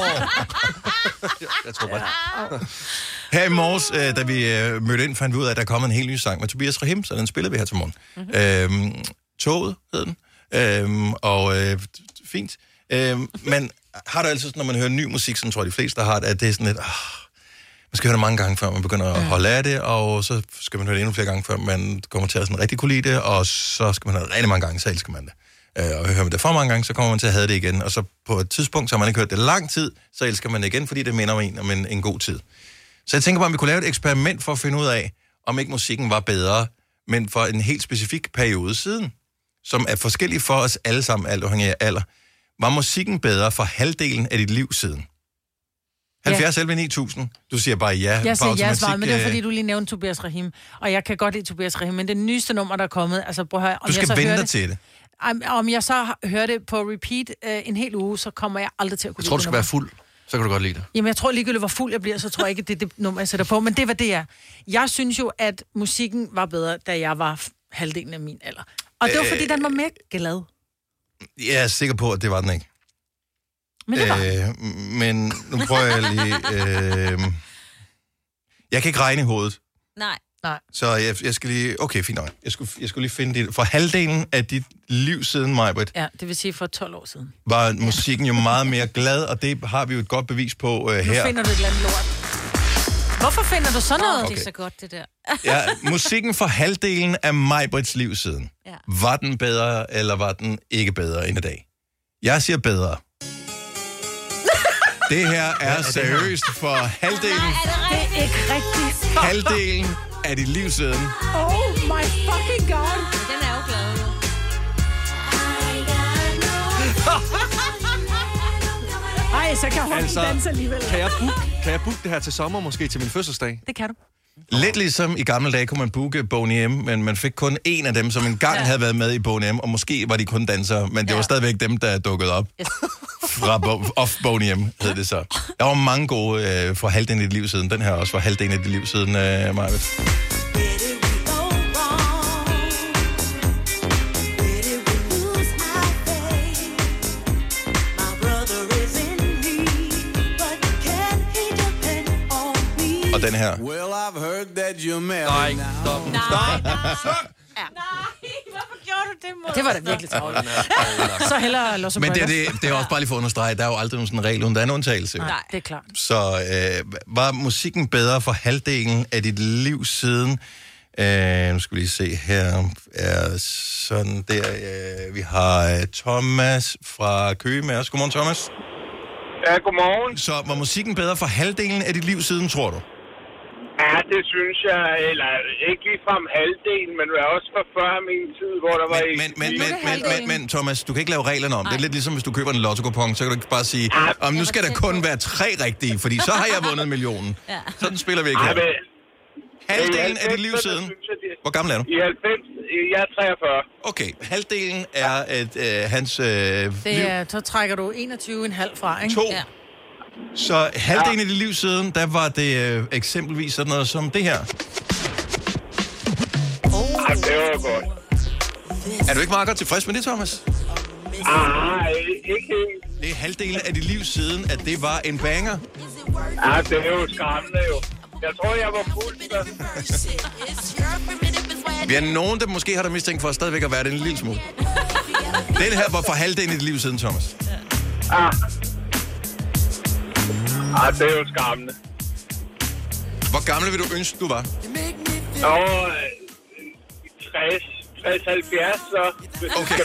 Jeg tror bare. Her i morges, da vi mødte ind, fandt vi ud af, at der kommer en helt ny sang med Tobias Rahim, så den spiller vi her til morgen. Toget hed den. Fint. Men har du altså, når man hører ny musik, så tror jeg de fleste har det, at det er sådan lidt... Man skal høre det mange gange, før man begynder at holde af det, og så skal man høre det endnu flere gange, før man kommer til at sådan rigtig kunne lide det, og så skal man høre det rigtig mange gange, så elsker man det. Og hører man det for mange gange, så kommer man til at have det igen, og så på et tidspunkt, så har man ikke hørt det lang tid, så elsker man det igen, fordi det minder en om en god tid. Så jeg tænker bare, om vi kunne lave et eksperiment for at finde ud af, om ikke musikken var bedre, men for en helt specifik periode siden, som er forskellig for os alle sammen, alt afhængig af alder. Var musikken bedre for halvdelen af dit liv siden? 70 11 9000. Du siger bare ja. Jeg siger ja, svaret, men det er fordi, du lige nævnte Tobias Rahim. Og jeg kan godt lide Tobias Rahim, men det nyeste nummer, der er kommet, altså prøv at høre, om du skal jeg så vente dig til det. Om jeg så hører det på repeat en hel uge, så kommer jeg aldrig til at kunne lide det. Jeg tror, du skal være fuld. Så kan du godt lide det. Jamen, jeg tror ligegyldigt, hvor fuld jeg bliver, så tror jeg ikke, det er det nummer, jeg sætter på. Men det var det, jeg. Jeg synes jo, at musikken var bedre, da jeg var halvdelen af min alder. Og det var, fordi den var mere glad. Jeg er sikker på, at det var den ikke. Men det var men nu prøver jeg lige... jeg kan ikke regne i hovedet. Nej. Så jeg skal lige... Okay, fint nok. Jeg skulle lige finde det. For halvdelen af dit liv siden, Majbrit... Ja, det vil sige for 12 år siden. Var musikken jo meget mere glad, og det har vi jo et godt bevis på her. Nu finder du et eller andet lort. Hvorfor finder du sådan noget? Okay. Det er så godt, det der. Ja, musikken for halvdelen af Majbrits liv siden. Ja. Var den bedre, eller var den ikke bedre end i dag? Jeg siger bedre. Det her er seriøst for halvdelen. Nej, det er ikke rigtigt. Halvdelen af dit liv siden. Oh my fucking god. Den er jo glad. Ej, så kan hun danse alligevel. Kan jeg booke det her til sommer, måske til min fødselsdag? Det kan du. Lidt ligesom i gamle dage kunne man booke Boney M, men man fik kun en af dem, som engang havde været med i Boney M, og måske var de kun dansere, men det var stadigvæk dem, der dukkede op. Yes. Fra Off Boney M, hed det så. Der var mange gode for halvdelen af dit liv siden. Den her også for halvdelen af dit liv siden, Marvitt. Og den her. Well, I've heard that you're married. Nej, stop. Nej, hvorfor gjorde du Det var da virkelig travlt. Så hellere Los Men Ombrelos. det er også bare lige for at understrege, der er jo aldrig nogen sådan en regel, uden der er en undtagelse. Nej, det er klart. Så var musikken bedre for halvdelen af dit liv siden? Nu skal vi lige se her. Er sådan der. Vi har Thomas fra Køge med os. Godmorgen, Thomas. Ja, godmorgen. Så var musikken bedre for halvdelen af dit liv siden, tror du? Ja, det synes jeg, eller ikke ligefrem halvdelen, men også for før min tid, hvor der var Men Thomas, du kan ikke lave reglerne om. Det er lidt ligesom, hvis du køber en lotto-kupon, så kan du ikke bare sige, nu skal der kun være 3 rigtige, fordi så har jeg vundet millionen. Sådan spiller vi ikke her. Halvdelen af dit liv siden. Hvor gammel er du? I 90, jeg er 43. Okay, halvdelen er hans liv. Så trækker du 21,5 fra, ikke? 2. Ja. Så halvdelen af dit liv siden, der var det eksempelvis sådan noget som det her. Det var godt. Er du ikke meget godt tilfreds med det, Thomas? Ikke helt. Det er halvdelen af dit liv siden, at det var en banger. Ja, det er jo skræmmende jo. Jeg tror, jeg var fuld. Vi er nogen, der måske har der mistænkt for stadigvæk at være det en lille smule. Den her var for halvdelen af dit liv siden, Thomas. Det er jo skræmmende. Hvor gammel vil du ønske, du var? 60-70, så... Okay.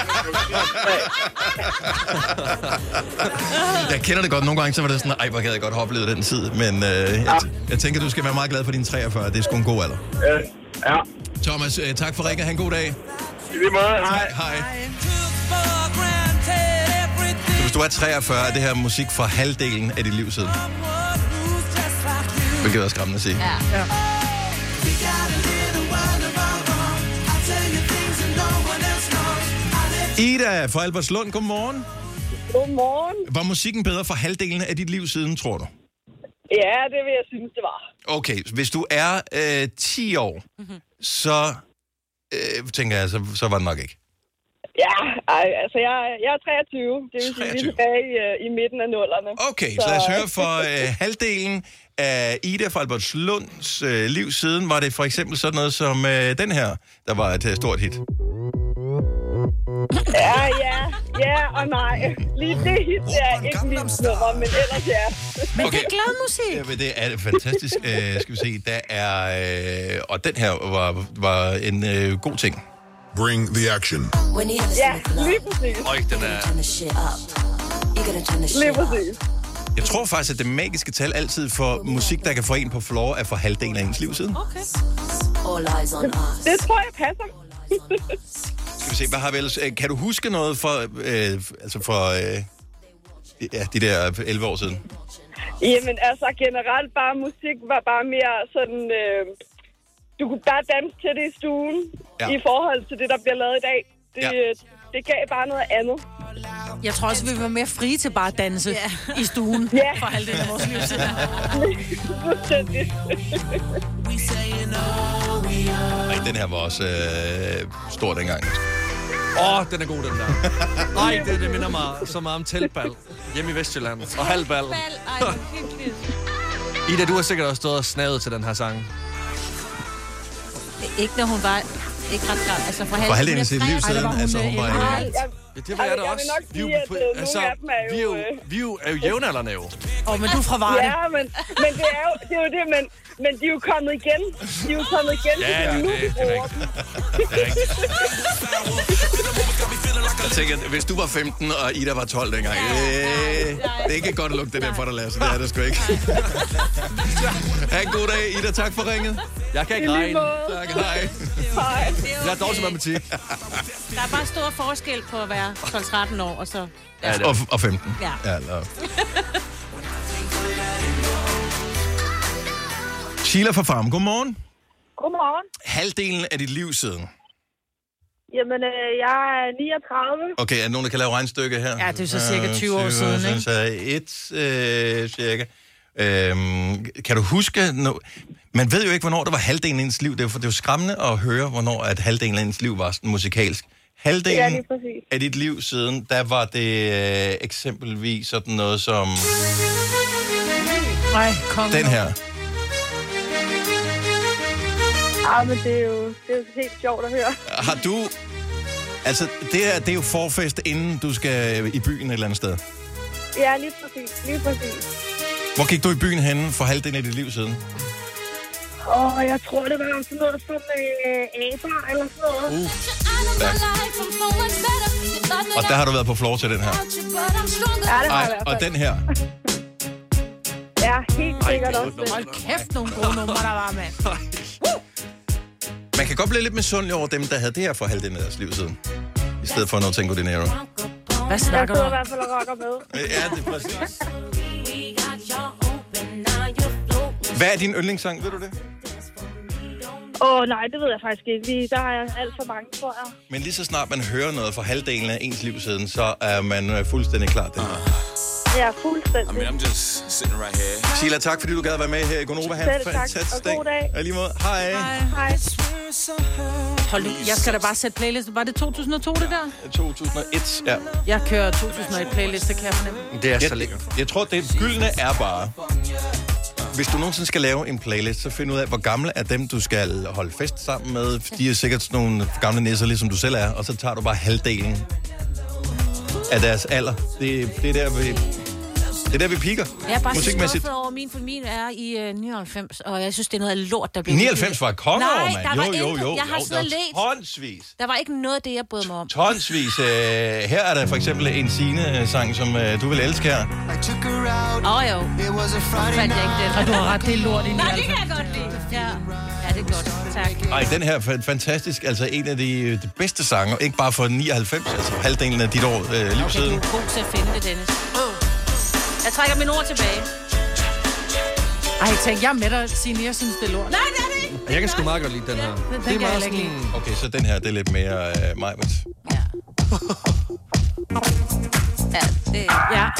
Jeg kender det godt. Nogle gange så var det sådan, hvor gad jeg godt have oplevet den tid. Men jeg tænker, du skal være meget glad for dine 43. Det er sgu en god alder. Ja. Thomas, tak for ringen. Ha' en god dag. I lige måde, hej. Hej. Så hvis du er 43, er det her musik fra halvdelen af dit liv siden. Hvilket er skræmmende at sige. Ja. Ida fra Albertslund, godmorgen. Godmorgen. Var musikken bedre for halvdelen af dit liv siden, tror du? Ja, det vil jeg synes, det var. Okay, hvis du er 10 år, så tænker jeg, så var det nok ikke. Ja, altså jeg er 23. Det vil sige, vi er tilbage i midten af nullerne. Okay, så lad os høre for halvdelen af Ida fra Albertslunds liv siden. Var det for eksempel sådan noget som den her, der var et stort hit? Ja og nej. Lige det hit er ikke mit nummer, men ellers ja. Men okay. Det er glad musik. Ja, det er fantastisk. Skal vi se, der er... og den her var en god ting. Bring the action. Ja, lige præcis. Den er... Lige præcis. Jeg tror faktisk, at det magiske tal altid for musik, der kan få en på floor, er for halvdelen af ens liv siden. Okay. Det tror jeg passer. Skal vi se, hvad har vi ellers? Kan du huske noget for de der 11 år siden? Jamen altså generelt bare musik var bare mere sådan... du kunne bare danse til det i stuen, i forhold til det, der bliver lavet i dag. Det gav bare noget andet. Jeg tror også, vi var mere frie til bare at danse i stuen for halvdelen af vores liv siden. Ej, den her var også stor dengang. Den er god, den der. Nej, det minder mig så meget om teltbal hjemme i Vestjylland. Og halvbal. Ida, du har sikkert også stået og snavet til den her sang. Ikke når hun var... Ikke ret klart. Altså for halvdelen af sit liv siden. Altså, hun var... Det var jeg da også. Vi er jo jævnaldrende jo. Men du er fra Varde. Ja, men det er jo det, men de er jo kommet igen. De er jo kommet igen. Ja, det er rigtigt. Jeg tænker, hvis du var 15, og Ida var 12 dengang, det er ikke godt at lukke det der for dig, Lasse. Det er det sgu ikke. Ha' en god dag, Ida. Tak for ringet. Jeg kan ikke regne. Tak, hej. Jeg er dårlig til matematik. Der er bare stor forskel på at være 12-13 år, og så... Ja. Og 15. Ja. Sheila fra Farm, godmorgen. Godmorgen. Halvdelen af dit liv siden. Jamen, jeg er 39. Okay, er der nogen, der kan lave regnstykke her? Ja, det er så cirka 20 år siden, ikke? Så cirka. Kan du huske... Man ved jo ikke, hvornår der var halvdelen af ens liv. Det er jo skræmmende at høre, hvornår at halvdelen af ens liv var sådan musikalsk. Halvdelen af dit liv siden, der var det eksempelvis sådan noget som... Den her. Men det er jo helt sjovt at høre. Har du Altså, det er jo forfest, inden du skal i byen et eller andet sted. Ja, lige præcis. Hvor gik du i byen henne for halvdelen af dit liv siden? Jeg tror, det var sådan noget som aber eller sådan noget. Og der har du været på floor til den her. Ja, det har jeg i hvert fald. Og den her. Ja, helt sikkert også. Hold kæft, nogle gode numre, der var, mand. Man kan godt blive lidt misundelig over dem, der havde det her for halvdelen af deres liv siden. I stedet for noget Tango Dinero. Hvad snakker du om? Jeg sidder i hvert fald og rocker med. Ja, det er præcis. Hvad er din yndlingssang, ved du det? Nej, det ved jeg faktisk ikke. Der er alt for mange, tror jeg. Men lige så snart man hører noget for halvdelen af ens liv siden, så er man fuldstændig klar til det. Ja, fuldstændig. I'm just sitting right here. Sheila, tak fordi du gad at være med her i Gonova. Selv tak, og god dag. Og lige måde. Hej. Hej. Hold nu, jeg skal da bare sætte playlist. Var det 2002, det der? 2001, ja. Jeg kører 2001 playlist, det kan jeg fornemme. Det er så lækkert. Jeg tror, det gyldne er bare... Hvis du nogensinde skal lave en playlist, så find ud af, hvor gamle er dem, du skal holde fest sammen med. De er sikkert sådan nogle gamle nisser, ligesom du selv er. Og så tager du bare halvdelen af deres alder. Det er der, vi piker. Jeg er bare så skuffet over min er i 99, og jeg synes, det er noget af lort, der bliver... 99 var kongeår, mand. Jo. Jeg har siddet og læst. Tonsvis. Der var ikke noget af det, jeg brød mig om. Tonsvis. Her er der for eksempel en Signe-sang, som du vil elske her. Jo. Fandt jeg ikke det. Og du har ret, det er lort i 99. Nej, det kan jeg godt lide. Ja, det er godt. Tak. Ej, den her er fantastisk. Altså en af de bedste sanger. Ikke bare for 99, altså halvdelen af dit år liv siden. Du er god til at finde det, Dennis. Jeg trækker mine ord tilbage. Tænk, jeg er med dig, Signe. Jeg synes, det er lort. Nej, det er det ikke. Jeg kan sgu meget godt lide den her. Det er meget sådan... Okay, så den her, det er lidt mere Majbert. Ja. Ja, det er... Ja.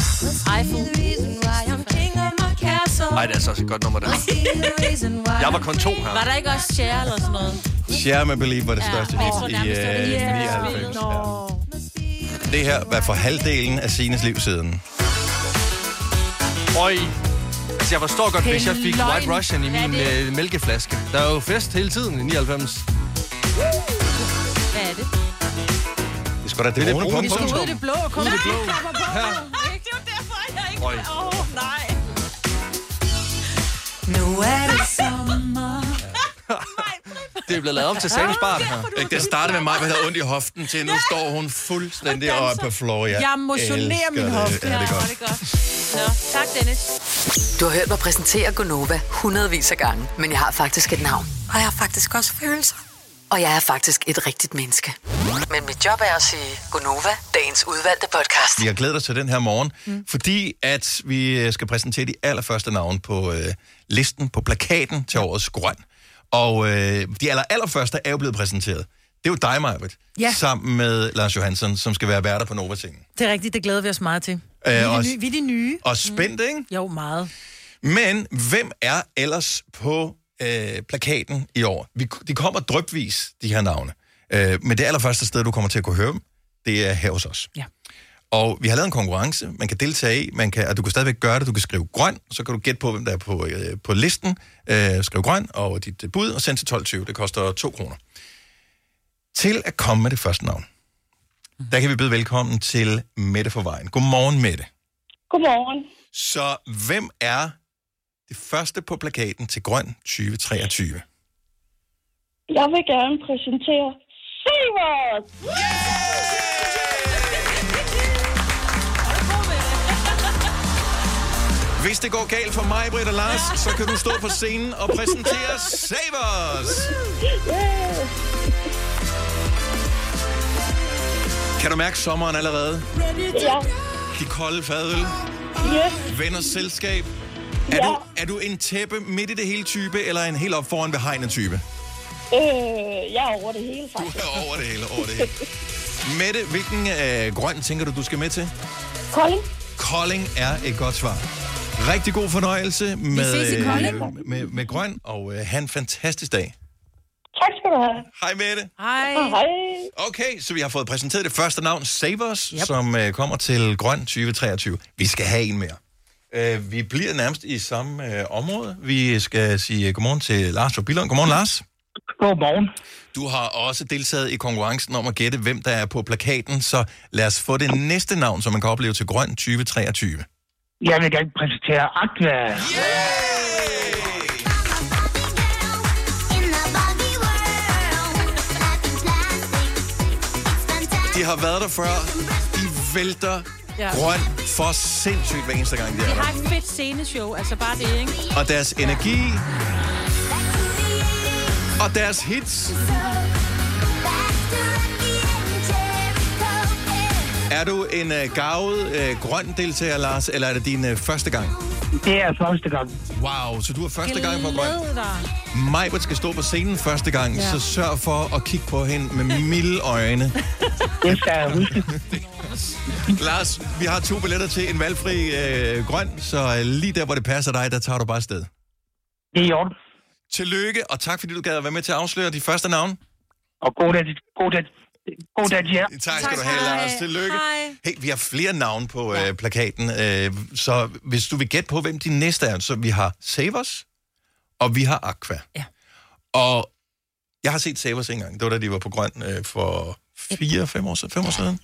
Ej, det er altså også et godt nummer, der. Jeg var kun 2 her. Var der ikke også Cher eller sådan noget? Cher med Believe var det største hit i 99. Det her var for halvdelen af Signes liv siden. Øj. Altså, jeg forstår godt, hvis jeg fik White Russian i min mælkeflaske. Der er jo fest hele tiden i 99. Hvad er det? Det er sgu da det brune Vi skal ud i det blå. Kom ud i det blå. Det var derfor, jeg ikke... nej. Nu er det sommer. Det er blevet lavet om til Samus Bar, det her. Det startede med mig, der havde ondt i hoften, til nu står hun fuldstændig oppe på floor. Jeg motionerer min hofte. Ja, det er godt. Det er godt. Nå, tak, Dennis. Du har hørt mig præsentere Gonova hundredvis af gange, men jeg har faktisk et navn. Og jeg har faktisk også følelser. Og jeg er faktisk et rigtigt menneske. Men mit job er at sige Gonova, dagens udvalgte podcast. Vi har glædet os til den her morgen, fordi at vi skal præsentere de allerførste navne på listen, på plakaten til årets Grøn. Og de allerførste er jo blevet præsenteret. Det er jo dig, Majbert, sammen med Lars Johansson, som skal være værter på Nova-tingen. Det er rigtigt, det glæder vi os meget til. Vi er de nye. Og spændt, ikke? Jo, meget. Men hvem er ellers på plakaten i år? De kommer drypvis, de her navne. Men det allerførste sted, du kommer til at kunne høre dem, det er her hos os. Ja. Og vi har lavet en konkurrence, man kan deltage i, og du kan stadigvæk gøre det, du kan skrive grøn, så kan du gætte på, hvem der er på listen, skriv grøn og dit bud, og send til 12.20, det koster 2 kroner. Til at komme med det første navn, der kan vi byde velkommen til Mette for Vejen. Godmorgen, Mette. Godmorgen. Så hvem er det første på plakaten til Grøn 2023? Jeg vil gerne præsentere Sivert! Hvis det går galt for mig, Britt og Lars, så kan du stå på scenen og præsentere Savers. Kan du mærke sommeren allerede? Ja. De kolde fadøl. Venners selskab. Er du en tæppe midt i det hele type, eller en helt op foran ved hegnet type? Jeg er over det hele, faktisk. Du er over det hele. Mette, hvilken grøn tænker du skal med til? Kolding. Kolding er et godt svar. Rigtig god fornøjelse med grøn, og have en fantastisk dag. Tak skal du have. Hej Mette. Hej. Okay, så vi har fået præsenteret det første navn, Savers, som kommer til Grøn 2023. Vi skal have en mere. Vi bliver nærmest i samme område. Vi skal sige godmorgen til Lars fra Billund. Godmorgen, Lars. Godmorgen. Du har også deltaget i konkurrencen om at gætte, hvem der er på plakaten, så lad os få det næste navn, som man kan opleve til Grøn 2023. Jeg vil gerne præsentere Aqua. De har været der før. De vælter Grøn for sindssygt hver eneste gang, de er der. De har et fedt sceneshow, altså bare det, ikke? Og deres energi og deres hits. Er du en garvet grøn deltager, Lars, eller er det din første gang? Det er første gang. Wow, så du er første gang på Grøn. Majbert skal stå på scenen første gang, så sørg for at kigge på hende med milde øjne. Det skal jeg huske. Lars, vi har 2 billetter til en valgfri Grøn, så lige der, hvor det passer dig, der tager du bare afsted. Det er i orden. Tillykke, og tak fordi du gad at være med til at afsløre de første navn. Og god dag, ja. Tak skal du have, Lars. Tillykke. Hey, vi har flere navne på plakaten, så hvis du vil gætte på, hvem de næste er, så vi har Savers, og vi har Aqua. Ja. Og jeg har set Savers engang. Det var da de var på Grøn for 4-5 år siden.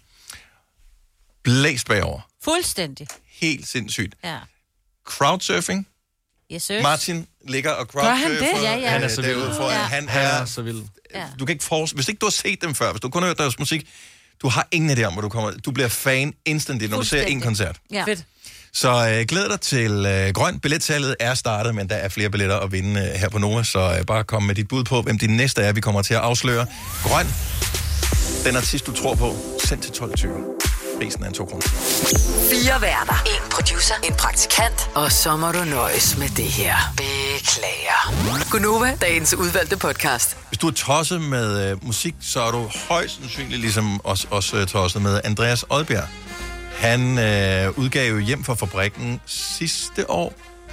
Blæst bagover. Fuldstændig. Helt sindssygt. Ja. Crowdsurfing. Yes, sir. Martin ligger og crowdsurfer. Gør han det? Ja. Han er så vild. Han er så vild. Du kan ikke hvis ikke du har set dem før, hvis du kun har hørt deres musik, du har ingen idé om, hvor du kommer. Du bliver fan instantly, når du ser en koncert. Ja. Fedt. Så glæd dig til Grøn. Billetsalget er startet, men der er flere billetter at vinde her på Nova, så bare kom med dit bud på, hvem din næste er, vi kommer til at afsløre. Grøn, den artist, du tror på, send til 12.20. Prisen er 2 kroner. 4 værter. 1 producer. En praktikant. Og så må du nøjes med det her. Beklager. Gunova, dagens udvalgte podcast. Hvis du er tosset med musik, så er du højst sandsynligt ligesom os tosset med Andreas Odbjerg. Han udgav jo Hjem fra fabrikken sidste år,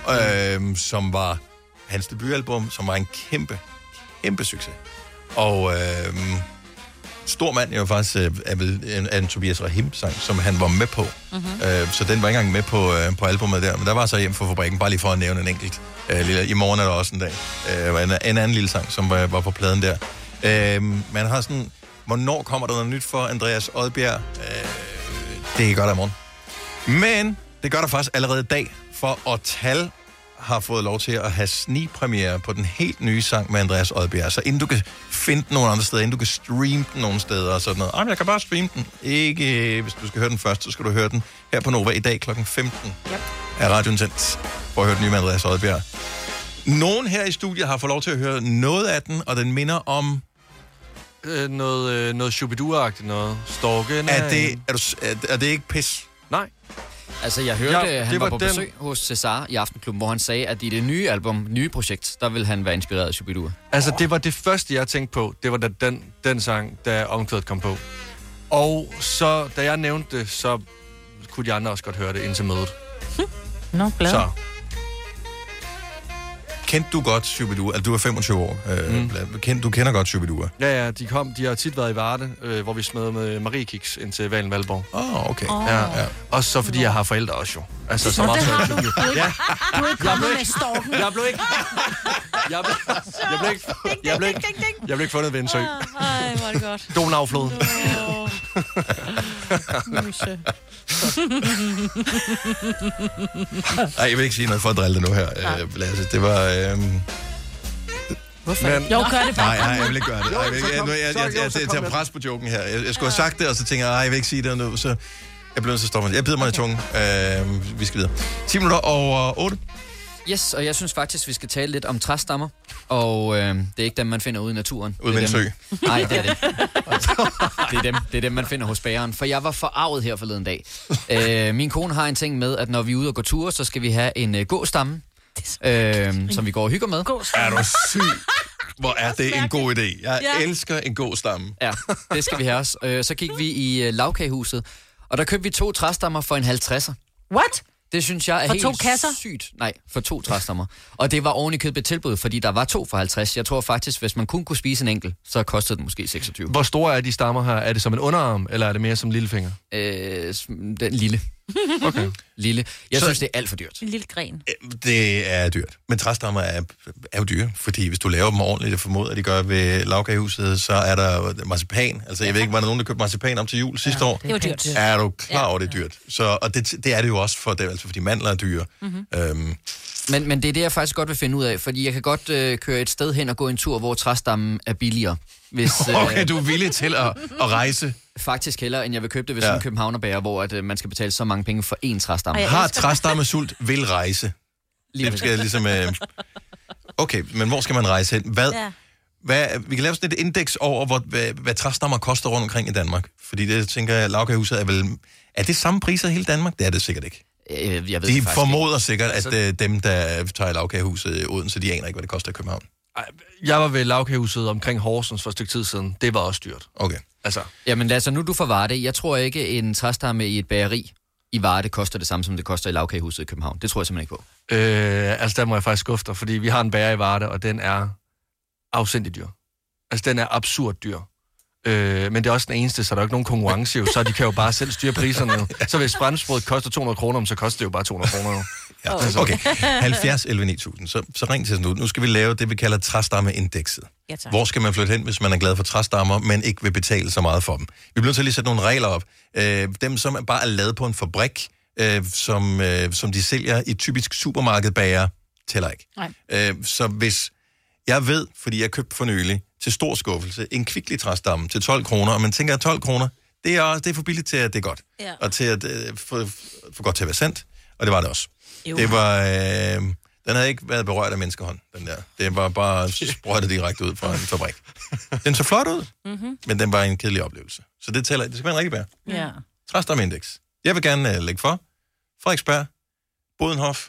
som var hans debutalbum, som var en kæmpe succes. Og stor mand er jo faktisk en Tobias Rahim-sang, som han var med på. Så den var ikke engang med på albumet der. Men der var så Hjem fra fabrikken, bare lige for at nævne en enkelt. I morgen er der også en dag. En anden lille sang, som var på pladen der. Man har sådan, hvornår kommer der noget nyt for Andreas Odbjerg? Det gør der i morgen. Men det gør der faktisk allerede i dag, for Ortal har fået lov til at have snigpremiere på den helt nye sang med Andreas Odbjerg. Så inden du kan finde den nogle andre steder, inden du kan streame den nogle steder og sådan noget. Men jeg kan bare streame den. Ikke hvis du skal høre den først, så skal du høre den her på Nova i dag kl. 15. Er radioen sendt for at høre den nye med Andreas Odbjerg. Nogen her i studiet har fået lov til at høre noget af den, og den minder om noget Shubidua-agtigt noget. Storken. Er det ikke pis? Nej. Altså, jeg hørte, han var på besøg hos Cesar i Aftenklubben, hvor han sagde, at i det nye album, nye projekt, der vil han være inspireret af Shubidua. Altså, det var det første, jeg tænkte på. Det var da den sang, da omkvædet kom på. Og så, da jeg nævnte det, så kunne de andre også godt høre det indtil mødet. Glad. Så. Kendte du godt Shubidua? Altså, du er 25 år. Du kender godt Shubidua? Ja, de har tit været i Varde, hvor vi smed med Marie Kiks ind til Valen Valborg. Okay. Ja. Og så fordi jeg har forældre også jo. Altså, så meget så Shubidua. Ja. Du er ikke kommet med storken. Jeg blev ikke fundet ved en sø. Ej, hvor er det godt. Donauflod. Myse. Ej, jeg vil ikke sige noget for at drille det nu her, Lasse. Det var... Hvorfor? Jo, gør det bare. Nej, jeg vil ikke gøre det. Jeg tager pres på joken her. Jeg skulle have sagt det, og så tænker jeg ikke sige det nu, så jeg bliver nødt til at stoppe mig. Jeg bider mig i tungen. Vi skal videre. 10 minutter over 8. Yes, og jeg synes faktisk, vi skal tale lidt om træstammer. Og det er ikke dem, man finder ude i naturen. Ude ved en sø. Nej, det er det. Det er dem, man finder hos bageren. For jeg var forarvet her forleden dag. Min kone har en ting med, at når vi er ude og gå ture, så skal vi have en gåstamme, som vi går og hygger med. Er du syg? Hvor er det en god idé. Jeg elsker en god stamme. Ja, det skal vi have også. Så gik vi i lavkagehuset, og der købte vi 2 træstammer for en 50'er. What? Det synes jeg er for helt 2 kasser? Sygt. Nej, for 2 træstammer. Og det var oven i købet et tilbud, fordi der var 2 for 50. Jeg tror faktisk, hvis man kun kunne spise en enkelt, så kostede det måske 26. Hvor store er de stammer her? Er det som en underarm, eller er det mere som lillefinger? Den lille. Okay. Lille. Jeg synes, det er alt for dyrt. En lille gren. Det er dyrt. Men træstammer er jo dyre, fordi hvis du laver dem ordentligt, det formoder, at de gør ved lavkagehuset, så er der marcipan. Altså, jeg ved ikke, var der nogen, der købte marcipan op til jul sidste år? Det var dyrt. Er du klar over, det er dyrt? Så, og det er det jo også for det, altså fordi mandler er dyre. Mm-hmm. Men det er det, jeg faktisk godt vil finde ud af, fordi jeg kan godt køre et sted hen og gå en tur, hvor træstammen er billigere. Hvis, okay, du er villig til at rejse? Faktisk hellere, end jeg vil købe det ved sådan en københavnerbager, hvor at, man skal betale så mange penge for én træstamme. Har træstammesult vil rejse? Det skal ligesom... Okay, men hvor skal man rejse hen? Vi kan lave sådan et indeks over, hvad træstammer koster rundt omkring i Danmark. Fordi det, tænker jeg, lavkagehuset er vel... Er det samme priser i hele Danmark? Det er det sikkert ikke. Jeg ved de formoder sikkert, at dem, der tager i lavkagehuset i Odense, de aner ikke, hvad det koster i København. Jeg var ved lavkagehuset omkring Horsens for et stykke tid siden. Det var også dyrt. Okay. Jamen altså, nu du får Varde. Jeg tror ikke, en træstamme i et bageri i Varde koster det samme, som det koster i lavkagehuset i København. Det tror jeg simpelthen ikke på. Altså, der må jeg faktisk skuffe dig, fordi vi har en bager i Varde, og den er afsindig dyr. Altså, den er absurd dyr. Men det er også den eneste, så der er ikke nogen konkurrence jo, så de kan jo bare selv styre priserne jo. Så hvis franskbrød koster 200 kroner, så koster det jo bare 200 kroner jo. Ja, okay. 70 11 9000. Så ring til os nu. Nu skal vi lave det, vi kalder træstammeindekset. Ja, tak. Hvor skal man flytte hen, hvis man er glad for træstammer, men ikke vil betale så meget for dem? Vi bliver nødt til at lige sætte nogle regler op. Dem, som bare er lavet på en fabrik, som de sælger i typisk supermarkedbager, tæller ikke. Så hvis jeg ved, fordi jeg købte for nylig, til stor skuffelse, en Kvickly træstamme til 12 kroner, og man tænker, at 12 kroner, det er for billigt til, at det er godt. Ja. Og til at for godt til at være sandt, og det var det også. Jo. Det var, den havde ikke været berørt af menneskehånd, den der. Det var bare sprøjtet direkte ud fra en fabrik. Den så flot ud, men den var en kedelig oplevelse. Så det tæller, det skal være en rigtig bær. Ja. Træstammeindeks. Jeg vil gerne lægge for. Frederiksberg, Bodenhof,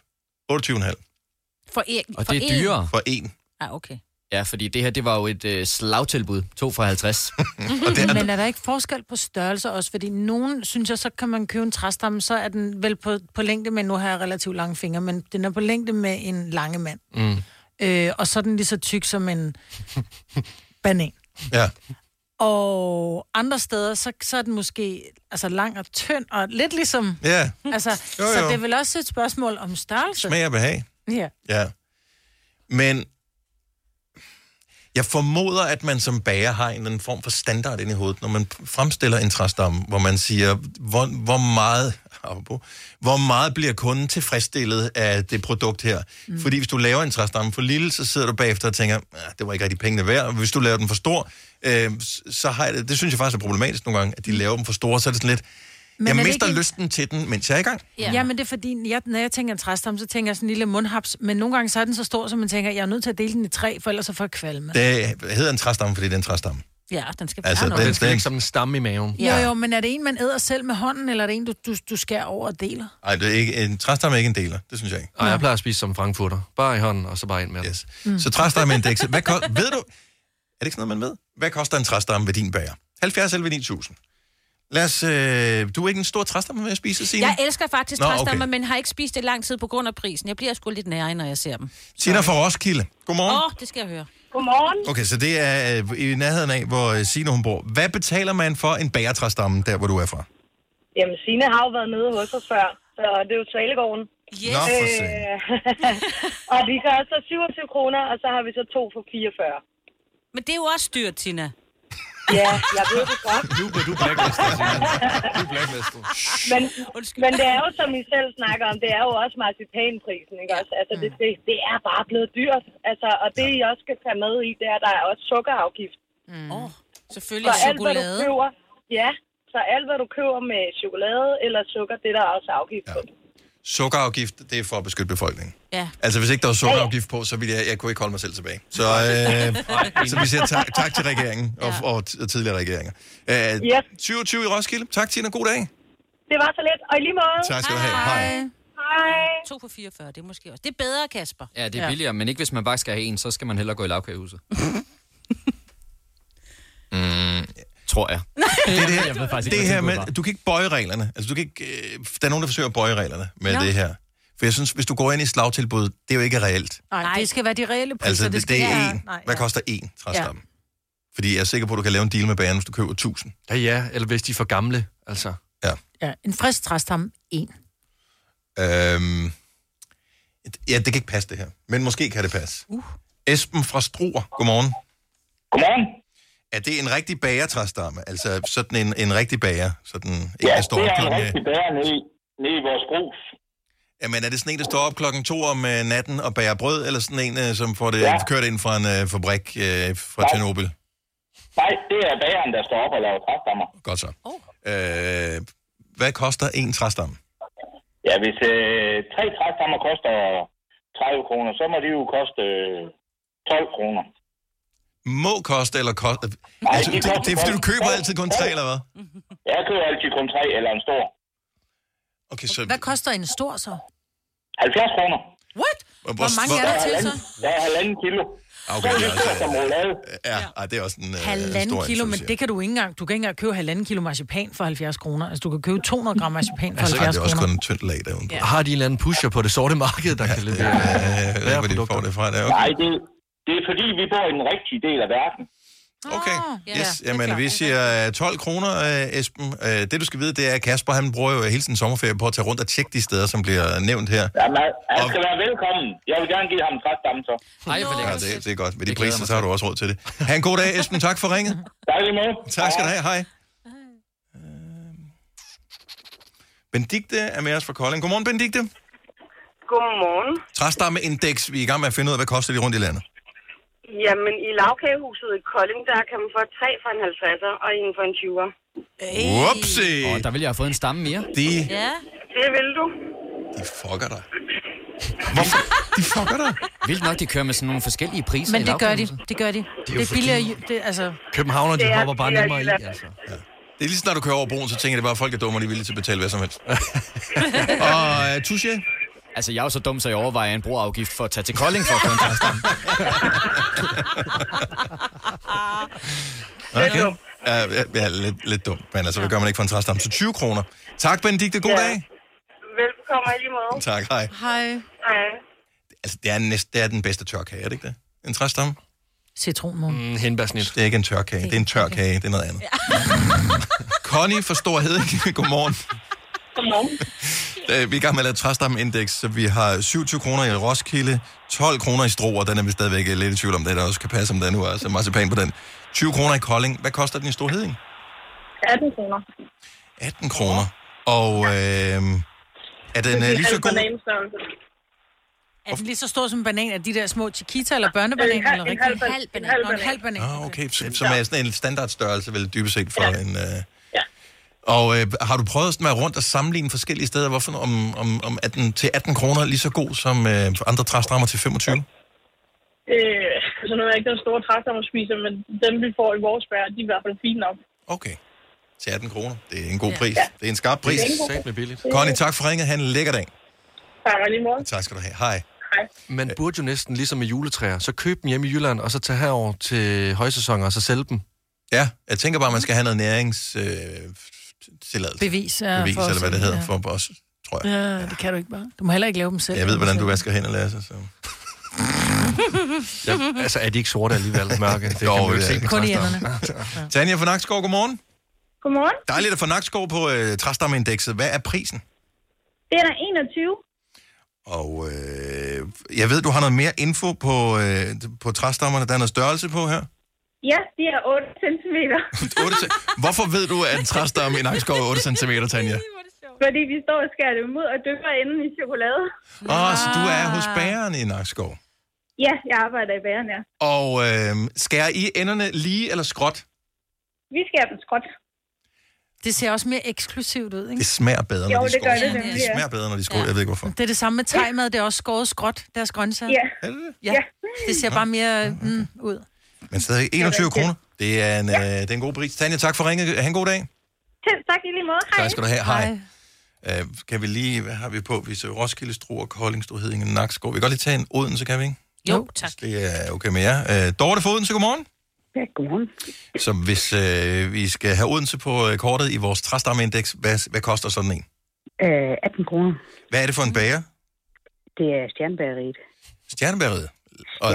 28,5. For en. Og det er dyrere. For en. Ah, okay. Ja, fordi det her, det var jo et slagtilbud. 2 for 50. Men er der ikke forskel på størrelse også? Fordi nogen, synes jeg, så kan man købe en træstamme, så er den vel på længde med, nu har jeg relativt lange fingre, men den er på længde med en lange mand. Og så er den lige så tyk som en banan. Ja. Og andre steder, så er den måske altså lang og tynd, og lidt ligesom... Ja. Altså, jo. Så det er vel også et spørgsmål om størrelse. Smag og behag. Ja. Men jeg formoder, at man som bager har en eller anden form for standard inde i hovedet, når man fremstiller en træstamme, hvor man siger, hvor meget bliver kunden tilfredsstillet af det produkt her. Fordi hvis du laver en træstamme for lille, så sidder du bagefter og tænker, det var ikke rigtig pengene værd. Og hvis du laver den for stor, så har jeg det synes jeg faktisk er problematisk nogle gange, at de laver dem for store, så er det sådan lidt... Jeg mister lysten til den, mens jeg er i gang. Ja, men det er fordi, når jeg tænker en træstamme, så tænker jeg sådan en lille mundhaps, men nogle gange så er den så stor, så man tænker, jeg er nødt til at dele den i 3, for ellers så får jeg kvalme. Det hedder en træstamme, fordi det er en træstamme. Ja, den skal være noget. Den skal ikke som en stamme i maven. Jo, men er det en, man æder selv med hånden, eller er det en, du skærer over og deler? Nej, det er ikke, en træstamme er ikke en deler, det synes jeg ikke. Nej, jeg plejer at spise som frankfurter. Bare i hånden, og så bare ind med det. Så træstammeindekset, ved du, er det ikke sådan noget, man ved? Hvad koster en træstamme ved din bager? 70 11 9000. Lad os, du er ikke en stor træstamme med at spise, Signe? Jeg elsker faktisk træstammer, men har ikke spist det lang tid på grund af prisen. Jeg bliver sgu lidt nærig, når jeg ser dem. Tina fra Roskilde. Godmorgen. Det skal jeg høre. Godmorgen. Okay, så det er i nærheden af, hvor Signe hun bor. Hvad betaler man for en bagertræstamme, der hvor du er fra? Jamen, Signe har jo været nede hos os før, så det er jo Svalegården. Yes. Nå, for og de koster 27 kroner, og så har vi så 2 for 44. Men det er jo også dyrt, Tina. Ja, jeg ved det godt. Nu bliver du blacklistet, Signe. Du er blacklistet. Men det er jo, som I selv snakker om, det er jo også marcipanprisen, ikke også? Altså, det er bare blevet dyrt. Altså, og det, I også skal tage med i, det er, at der er også sukkerafgift. Selvfølgelig så chokolade. Så alt, hvad du køber med chokolade eller sukker, det er der også afgift på. Sukkerafgift, det er for at beskytte befolkningen. Ja. Altså, hvis ikke der var sukkerafgift på, så ville jeg kunne ikke holde mig selv tilbage. Så vi siger tak til regeringen og tidligere regeringer. 27 i Roskilde. Tak, Tina. God dag. Det var så lidt. Og i lige måde. Tak skal du have. Hej. 2 for 44, det er måske også. Det er bedre, Kasper. Ja, det er billigere, men ikke hvis man bare skal have en, så skal man hellere gå i lavkagehuset. Tror jeg. Det her med, du kan ikke bøje reglerne. Altså, du kan ikke, der er nogen, der forsøger at bøje reglerne med det her. For jeg synes, hvis du går ind i slagtilbud, det er jo ikke reelt. Nej, det skal være de reelle priser. Altså, det er en. Hvad koster en træstamme? Fordi jeg er sikker på, at du kan lave en deal med bageren, hvis du køber 1000. Ja, eller hvis de er for gamle, altså. Ja. Ja, en frisk træstamme, 1. Ja, det kan ikke passe det her. Men måske kan det passe. Esben fra Struer, godmorgen. Godmorgen. Er det en rigtig bagertræstamme? Altså sådan en rigtig bager? Sådan en, Ja, der står det op er en klokken... rigtig bager nede i vores brug. Jamen, er det sådan en, der står op 2:00 om natten og bager brød, eller sådan en, som får det kørt ind fra en fabrik fra Tjernobyl? Nej, det er bageren, der står op og laver træstammer. Godt så. Hvad koster en træstamme? Ja, hvis 3 træstammer koster 30 kroner, så må de jo koste 12 kroner. Må koste eller koste? Nej, altså, det er fordi, du køber altid kun 3, eller hvad? Jeg køber altid kun 3 eller en stor. Okay, så... Hvad koster en stor så? 70 kroner. What? Hvor mange er der til så? Der er 1,5 kilo. Okay, det er som roulade. Ja, det er også en 1,5 kilo, men det kan du ikke engang. Du kan ikke engang købe 1,5 kilo marcipan for 70 kroner. Altså, du kan købe 200 gram marcipan for 70 kroner. Det er også kun en tyndt lag der. Ja. Har de en eller anden pusher på det sorte marked, der kan levere? Jeg ved ikke, hvor de får det fra. Okay. Nej, det er fordi, vi bor i den rigtige del af verden. Okay, yes. Jamen, vi siger 12 kroner, Esben. Det, du skal vide, det er, at Kasper, han bruger jo hele sin sommerferie på at tage rundt og tjekke de steder, som bliver nævnt her. Jamen, han skal være velkommen. Jeg vil gerne give ham en træstamme, så. Ja, det er godt. Med de priser, så har du også råd til det. Ha' en god dag, Esben. Tak for ringet. Tak lige måde. Tak skal du have. Hej. Benedikte er med os fra Kolding. Godmorgen, Benedikte. Godmorgen. Træstammeindeks. Vi er i gang med at finde ud af, hvad koster de rundt i landet. Jamen, i lavkagehuset i Kolding, der kan man få 3 for en 50'er og en for en 20'er. Whoopsie! Der ville jeg have fået en stamme mere. Ja, det vil du. De fucker dig. Hvorfor? De fucker dig. Vildt nok, de kører med sådan nogle forskellige priser. Men i det gør de. lavkagehuset. Det gør de. Det er billigere. Det, altså... Københavner, de hopper bare nemmere i, altså. Ja. Det er lige sådan, når du kører over broen, så tænker jeg, det bare, at folk er dumme, og de er villige til at betale hvad som helst. Og Touché? Altså, jeg er jo så dum, så jeg overvejer en broafgift for at tage til Kolding for at få en træstamme. Okay. Ja, lidt dumt, men altså, hvad gør man ikke for en træstamme? Så 20 kroner. Tak, Benedikte. God dag. Velbekomme i lige måde. Tak, hej. Hej. Hej. Altså, det er den bedste tørkage, er det ikke det? En træstamme? Citronmåne. Hindbærsnit. Det er ikke en tørkage, det er en tørkage, det er noget andet. Ja. Connie fra Stor Heddinge, godmorgen. Godmorgen. Vi er i gang med at lave træstammeindeks, så vi har 27 kroner i Roskilde, 12 kroner i Struer, den er vi stadigvæk lidt i tvivl om, det der også kan passe, om der nu er altså marcipan på den. 20 kroner i Kolding. Hvad koster den i Stor Heddinge? 18 kroner. 18 kroner. Og er den lige så god? Er den lige så stor som en banan? Er de der små Chiquita eller børnebananer? Eller en halv banan. Okay, som er sådan en standardstørrelse, vel dybest set for en... Og har du prøvet at være rundt og sammenligne forskellige steder, hvorfor om er den til 18 kroner lige så god som andre træstammer til 25? Så nu er jeg ikke den store træstammer spiser, men dem vi får i vores bær, de er i hvert fald fine nok. Okay. Til 18 kroner. Det er en god pris. Ja. Det er en skarp pris. Sat med billigt. Connie, tak for ringet. Ha' en lækker dag. Tak lige måde. Tak skal du have. Hej. Man burde jo næsten, ligesom med juletræer, så købe dem hjemme i Jylland, og så tage herover til højsæsoner, og så sælge dem. Ja, jeg tænker bare, man skal have noget nærings... Bevis, eller hvad det hedder, for os, tror jeg. Ja, det kan du ikke bare. Du må heller ikke lave dem selv. Jeg ved, hvordan du vasker hænder, Lasse, så... Ja, altså, er de ikke sorte alligevel, mørke? Det jo, kan man jo se. Kun i enderne. Tanja fra Nakskov, godmorgen. Godmorgen. Dejligt at få Nakskov på træstammeindekset. Hvad er prisen? Det er der 21. Og jeg ved, du har noget mere info på træstammerne. Der er noget størrelse på her. Ja, de er 8 centimeter. Hvorfor ved du, at en træstamme i Nakskov er 8 centimeter, Tanja? Fordi vi står og skærer dem ud og dypper enden i chokolade. Så du er hos bageren i Nakskov? Ja, jeg arbejder i bageren, ja. Og skærer I enderne lige eller skråt? Vi skærer dem skråt. Det ser også mere eksklusivt ud, ikke? Det smager bedre, når de det gør skåret. det. Det smager bedre, når de skåret. Jeg ved ikke, hvorfor. Det er det samme med thai-mad. Det er også skåret skråt, deres grøntsager. Ja. Ja. Det ser bare mere ud. Men stadig 21 kroner. Det er en god pris. Tanja, tak for ringet. Ha' en god dag. Tak i lige måde. Hej. Tak skal du have. Hej. Kan vi lige... Hvad har vi på? Vi ser Roskilde, Struer, Kolding, Stor Heddinge, Nakskov. Vi kan godt lige tage en Odense, kan vi ikke? Jo, tak. Det er okay med jer. Dorte fra Odense, godmorgen. Ja, godmorgen. Så hvis vi skal have Odense på kortet i vores træstammeindeks, hvad koster sådan en? 18 kroner. Hvad er det for en bager? Det er Stjernebæreriet. Stjernebæreriet?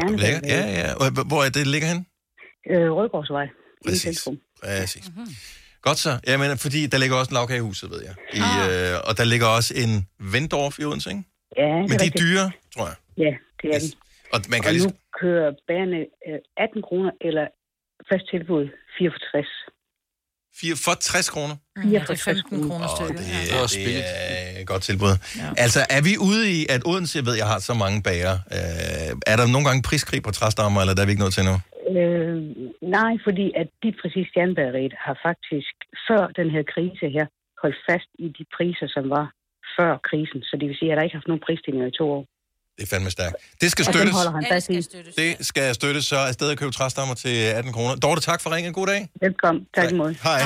Ja. Hvor er det ligger hen? Rødgårdsvej. Præcis. Godt så. Jamen, fordi der ligger også en lavkage i huset, ved jeg. Og der ligger også en Vendorf i Odense, ikke? Ja, men de er dyre, tror jeg. Ja, det er de. Og man kan nu kører bærene 18 kroner, eller fast tilbud 64. For 60 kroner? Ja, det er 15 kroner stykket. Det er et godt tilbud. Ja. Altså, er vi ude i, at Odense, jeg ved, jeg har så mange bager. Er der nogle gange priskrig på træstammer, eller der er vi ikke nået til nu? Nej, fordi at de præcis Stjernbergeriet har faktisk før den her krise her holdt fast i de priser, som var før krisen. Så det vil sige, at der ikke har haft nogen prisstigninger i 2 år. Det er fandme stærkt. Det skal støttes. Det skal støttes, så afsted at købe træstammer til 18 kroner. Dorte, tak for ringen. God dag. Velkommen. Tak imod. Hej.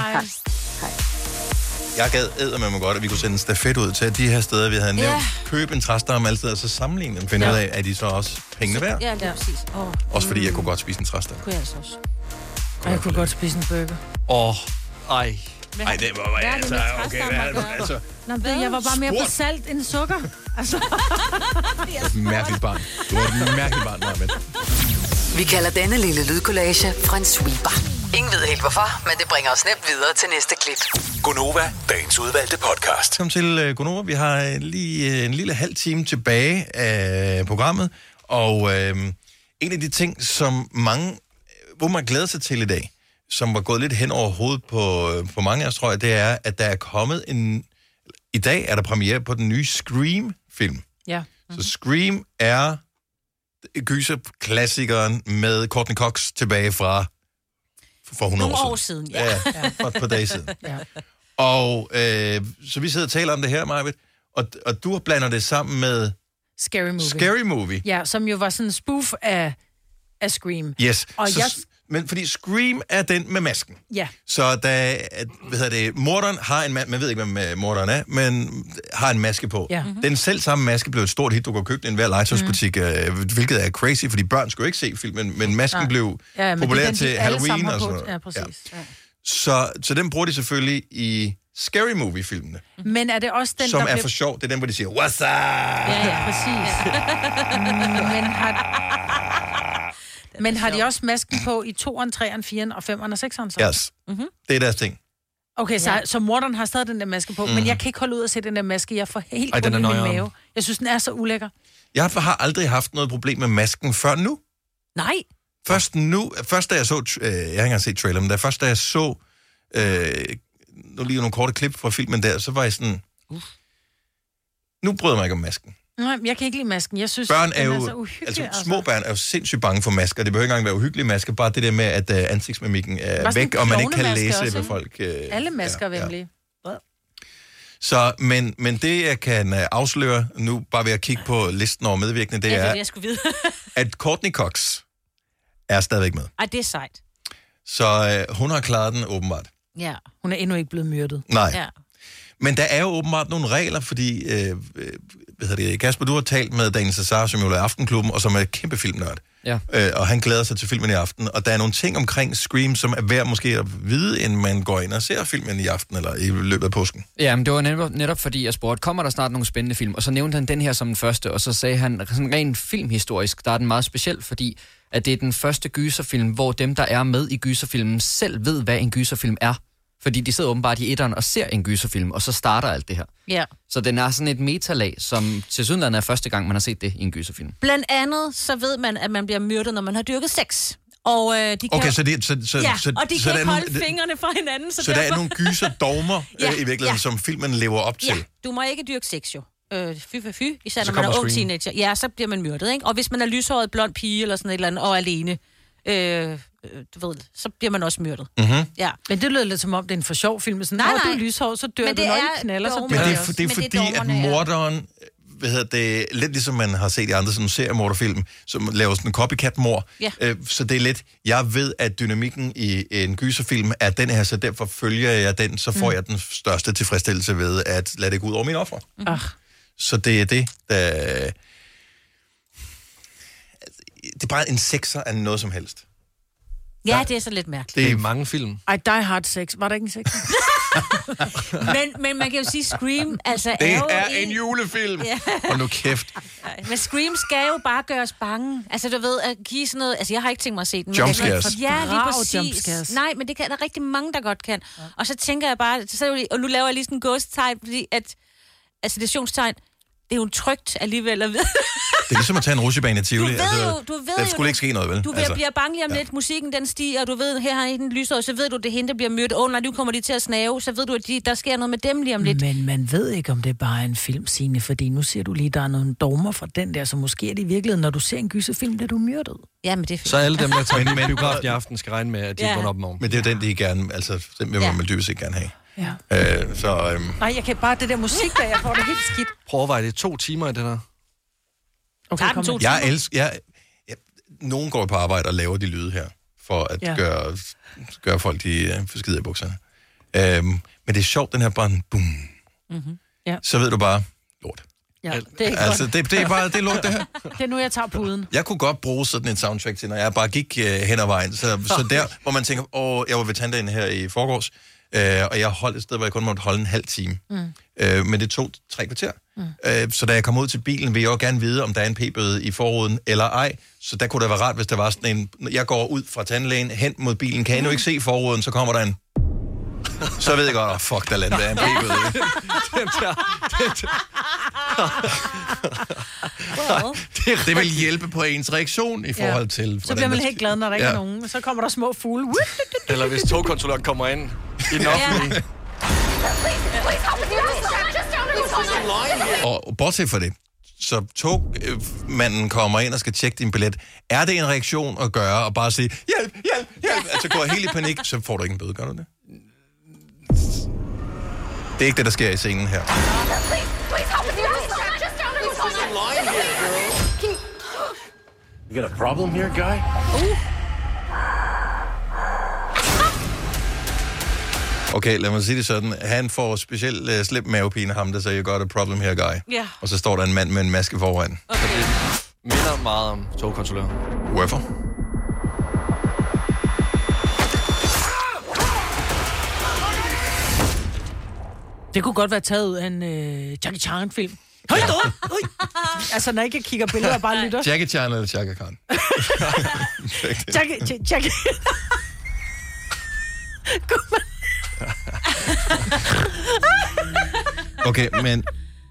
Jeg gad eddermame godt, at vi kunne sende en stafet ud til de her steder, vi havde nævnt. Køb en træstamme alle steder, og så sammenligne dem. Finde ud af, at de så også pengene værd. Ja, det er præcis. Også fordi jeg kunne godt spise en træstamme. Kunne jeg altså også. Og jeg kunne godt spise en burger. Ej, det var altså... Okay, altså... Jeg var bare mere på salt end sukker. Altså. Det er et mærkeligt barn. Du er et mærkeligt barn, Marvind. Vi kalder denne lille lydkollage en sweeper. Ingen ved helt hvorfor, men det bringer os nemt videre til næste klip. Gonova, dagens udvalgte podcast. Velkommen til Gonova. Vi har lige en lille halv time tilbage af programmet. Og en af de ting, som mange, hvor man glæder sig til i dag, som var gået lidt hen over hovedet på mange af os, tror jeg, det er, at der er kommet i dag er der premiere på den nye Scream-film. Ja. Så Scream er gyser-klassikeren med Courtney Cox tilbage fra 100 år siden. Ja, for et par dage siden. Ja. Og så vi sidder og taler om det her, Marvind, og du blander det sammen med Scary Movie. Ja, som jo var sådan en spoof af Scream. Yes. Og men fordi Scream er den med masken. Ja. Så da, morderen har en man ved ikke, hvem morderen er, men har en maske på. Ja. Den selv samme maske blev et stort hit. Du kan købe den i enhver legetøjsbutik, hvilket er crazy, fordi børn skulle ikke se filmen, men masken blev populær til Halloween og sådan noget. Ja, præcis. Ja. Så den bruger de selvfølgelig i Scary Movie-filmene. Men er det også den, som er for sjov. Det er den, hvor de siger, what's up? Ja, præcis. Men har de også masken på i 2'eren, 3'eren, 4'eren og 5'eren og 6'eren så? Yes. Mm-hmm. Det er deres ting. Okay, så morderen har stadig den der maske på, men jeg kan ikke holde ud at se den der maske. Jeg får helt ondt i min mave. Jeg synes, den er så ulækker. Jeg har aldrig haft noget problem med masken før nu. Nej. Først da jeg så, jeg har ikke engang set trailer, men da jeg så, nu lige nogle korte klip fra filmen der, så var jeg sådan, nu bryder jeg mig ikke om masken. Nej, jeg kan ikke lide masken. Jeg synes, børn er jo, så uhyggelig. Altså, små børn er jo sindssygt bange for masker. Det behøver ikke engang være uhyggelige masker. Bare det der med, at ansigtsmimikken er væk, og man ikke kan læse, hvad folk... Alle masker er venlige. Ja. Så, men det, jeg kan afsløre nu, bare ved at kigge på listen over medvirkende, det er, jeg skulle vide. at Courtney Cox er stadigvæk med. Ej, det er sejt. Så hun har klaret den åbenbart. Ja. Hun er endnu ikke blevet myrdet. Nej. Ja. Men der er jo åbenbart nogle regler, fordi Kasper, du har talt med Daniel Cesar, som jo er Aftenklubben, og som er et kæmpe filmnørd. Ja. Og han glæder sig til filmen i aften. Og der er nogle ting omkring Scream, som er værd måske at vide, inden man går ind og ser filmen i aften, eller i løbet af påsken. Ja, men det var netop fordi, jeg spurgte, kommer der snart nogle spændende film? Og så nævnte han den her som den første, og så sagde han, sådan rent filmhistorisk, der er den meget speciel, fordi at det er den første gyserfilm, hvor dem, der er med i gyserfilmen, selv ved, hvad en gyserfilm er. Fordi de sidder åbenbart i etteren og ser en gyserfilm, og så starter alt det her. Ja. Så den er sådan et metalag, som til synligheden er første gang, man har set det i en gyserfilm. Blandt andet, så ved man, at man bliver myrdet, når man har dyrket sex. Og de kan... Okay, så og de kan ikke holde fingrene fra hinanden. Så der er nogle gyserdogmer i virkeligheden, som filmen lever op til. Ja, du må ikke dyrke sex jo. Fy, især når man er ung teenager. Ja, så bliver man myrdet, ikke? Og hvis man er lyshåret blond pige eller sådan et eller andet, og alene... du ved, så bliver man også myrdet. Mm-hmm. Ja. Men det lyder lidt som om, det er en for sjov film. Sådan, nej. Du er lyshår, så dør du, når I knaller, så dør men det er fordi, at morderen, det lidt ligesom man har set i andre sådan seriemorderfilm, som laver sådan en copycat-mord. Ja. Så det er lidt, jeg ved, at dynamikken i en gyserfilm er den her, så derfor følger jeg den, så får jeg den største tilfredsstillelse ved at lade det gå ud over mine ofre. Så det er det, der... Det er bare en sekser af noget som helst. Ja, det er så lidt mærkeligt. Det er mange film. Die Hard 6. Var der ikke en 6? men man kan jo sige, Scream altså Det er jo er en julefilm. Ja. Og nu kæft. Men Scream skal jo bare gøre os bange. Altså, du ved, at give sådan noget... Altså, jeg har ikke tænkt mig at se den. Jumpscares. Ja, lige præcis. Nej, men det kan der rigtig mange, der godt kan. Ja. Og så tænker jeg bare... Og nu laver jeg lige sådan en gåstegn, fordi at... Altså, citationstegn, det er jo trygt alligevel at vide. Det er ligesom at tage en rutsjebane i Tivoli. Du ved der skulle ikke ske noget, vel? Du bliver bange lige om lidt, musikken den stiger, og du ved, her har I den lyser, og så ved du, det er hende, der bliver mødt. Nej, nu kommer de til at snave, så ved du, at der sker noget med dem lige om lidt. Men man ved ikke, om det bare er en film, Signe, fordi nu ser du lige, der er nogle dogmer fra den der, så måske er det i virkeligheden, når du ser en gyserfilm, der du myrdet. Ja, men det er fint. Så alle dem, der tager med biografen i aften, skal regne med, at de vågner op i morgen. Men det er jo den, de gerne... Altså, den vil man dybest set gerne have. Ja. Nej, jeg kan bare det der musik, der jeg får det helt skidt. Prøv at overveje, det er 2 timer i det der. Okay, kom nogen går på arbejde og laver de lyde her, for at gøre folk de skider i bukserne. Men det er sjovt, den her bare boom. Mm-hmm. Ja. Så ved du bare, lort. Ja, det er ikke altså, det er bare, det er lort, det her. Det er nu, jeg tager puden. Jeg kunne godt bruge sådan et soundtrack til, når jeg bare gik hen ad vejen. Så der, hvor man tænker, jeg var ved tandlægen her i forgårs, og jeg holdt et sted, hvor jeg kun måtte holde en halv time. Men det tog 3 kvarter. Så da jeg kom ud til bilen, vil jeg også gerne vide, om der er en p-bøde i forruden eller ej. Så der kunne det være rart, hvis der var sådan en... Jeg går ud fra tandlægen, hen mod bilen. Kan jeg nu ikke se forruden, så kommer der en... Så ved jeg godt, fuck, der lander, der er en p-bøde. Det vil hjælpe på ens reaktion i forhold til... Så bliver man helt glad, når der ikke er nogen. Så kommer der små fugle. Eller hvis togkontrolløren kommer ind i den offentlige. Og bortset fra det, så togmanden kommer ind og skal tjekke din billet. Er det en reaktion at gøre og bare sige, hjælp, hjælp, hjælp? Altså går helt i panik, så får du ikke en bøde, gør du det? Det er ikke det, der sker i scenen her. You got a problem here, guy? Okay, lad mig sige det sådan. Han får specielt slip mavepine, ham der siger, you got a problem here, guy. Ja. Og så står der en mand med en maske foran. Okay. Det minder meget om togkontrolløren. Hvorfor? Det kunne godt være taget ud af en Jackie Chan-film. Hold da op! Altså, når jeg ikke kigger billeder og bare lytter. Jackie Chan eller Chaka Khan? Jackie. Okay, men...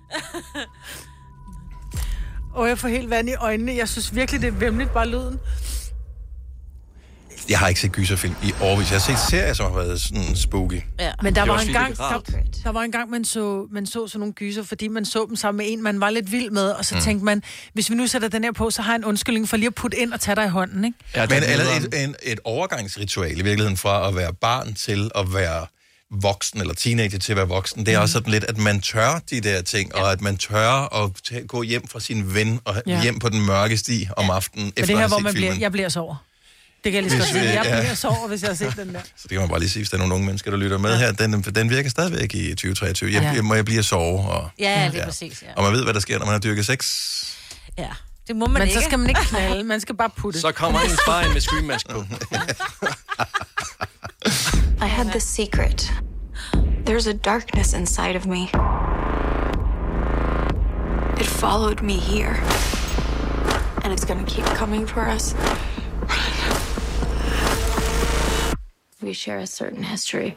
Jeg får helt vand i øjnene. Jeg synes virkelig, det er væmmeligt, bare lyden. Jeg har ikke set gyserfilm i årevis. Jeg har set serier, som har været sådan spooky. Ja. Men der var en gang, man så sådan nogle gyser, fordi man så dem sammen med en, man var lidt vild med, og så tænkte man, hvis vi nu sætter den her på, så har jeg en undskyldning for lige at putte ind og tage dig i hånden, ikke? Ja, men eller et overgangsritual i virkeligheden fra at være barn til at være voksen, eller teenager til at være voksen. Det er også sådan lidt, at man tør de der ting, og at man tør at gå hjem fra sin ven, og hjem på den mørke sti om aftenen, efter det her, at have hvor set filmen. Jeg bliver sover. Det kan jeg lige så godt sige. Jeg bliver sover, hvis jeg har set den der. Så det kan man bare lige sige, hvis der er nogle unge mennesker, der lytter med her. Den virker stadigvæk i 2023. Jeg bliver sove. Og, lige præcis. Ja. Og man ved, hvad der sker, når man har dyrket sex. Ja, det må man ikke. Men så skal man ikke knalde, man skal bare putte. Så kommer en spejl med Scream-mask på. I had this secret. There's a darkness inside of me. It followed me here. And it's gonna keep coming for us. We share a certain history.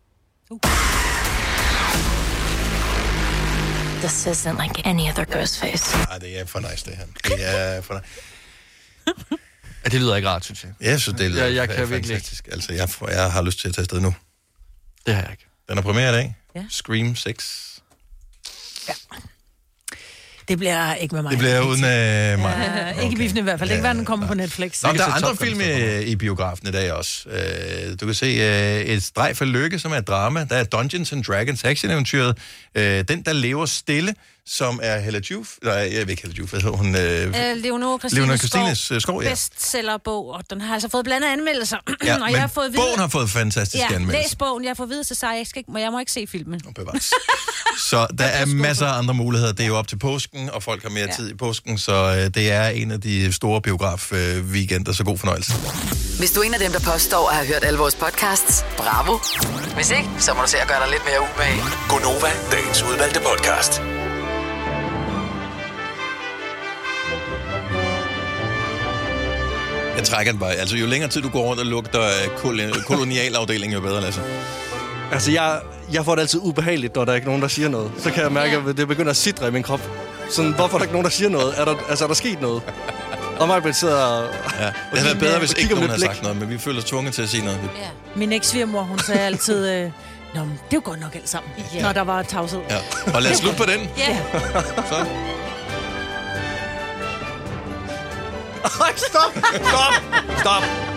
This isn't like any other ghost face. Nej, det er for nice, det her. Det er for nice. Ja, det lyder ikke rart, synes jeg. Jeg synes, det lyder jeg kan fantastisk. Altså, jeg har lyst til at tage afsted nu. Det har jeg ikke. Den er premiere i dag. Ja. Scream 6. Ja. Det bliver ikke med mig. Det bliver uden mig. Okay. Ikke i biffen i hvert fald. Det kan være, den kommer på Netflix. Nå, der er andre film i biografen i dag også. Du kan se Et strejf af lykke, som er et drama. Der er Dungeons and Dragons, action-eventyret. Den, der lever stille, som er Hella Juf. Nej, jeg ved ikke Hella Juf, hvad hedder hun? Leonora Christines Skov, ja. Bestsellerbog, og den har altså fået blandede anmeldelser. Ja, og men jeg har fået bogen har fået fantastiske anmeldelser. Læs bogen, jeg har fået videre til sig, jeg må ikke se filmen. Så der er masser af andre muligheder. Det er jo op til påsken, og folk har mere tid i påsken, så det er en af de store biograf-weekender, så god fornøjelse. Hvis du er en af dem, der påstår at have hørt alle vores podcasts, bravo. Hvis ikke, så må du se at gøre dig lidt mere umage. Gonova, dagens udvalgte podcast. Jeg trækker den bare. Altså, jo længere tid du går rundt og lugter kolonialafdelingen, jo bedre, Lasse. Altså, jeg får det altid ubehageligt, når der er ikke nogen, der siger noget. Så kan jeg mærke, at det begynder at sidre i min krop. Sådan, hvorfor er der ikke nogen, der siger noget? Er der sket noget? Og Maj-Brit sidder... Ja, det havde været bedre, hvis ikke nogen havde sagt noget, men vi føler os tvunget til at sige noget. Ja. Min eks-svigermor, hun sagde altid... Nå, men det er jo godt nok alt sammen, når der var tavshed. Ja. Og lad os slutte på den. Ja. Så. Stop!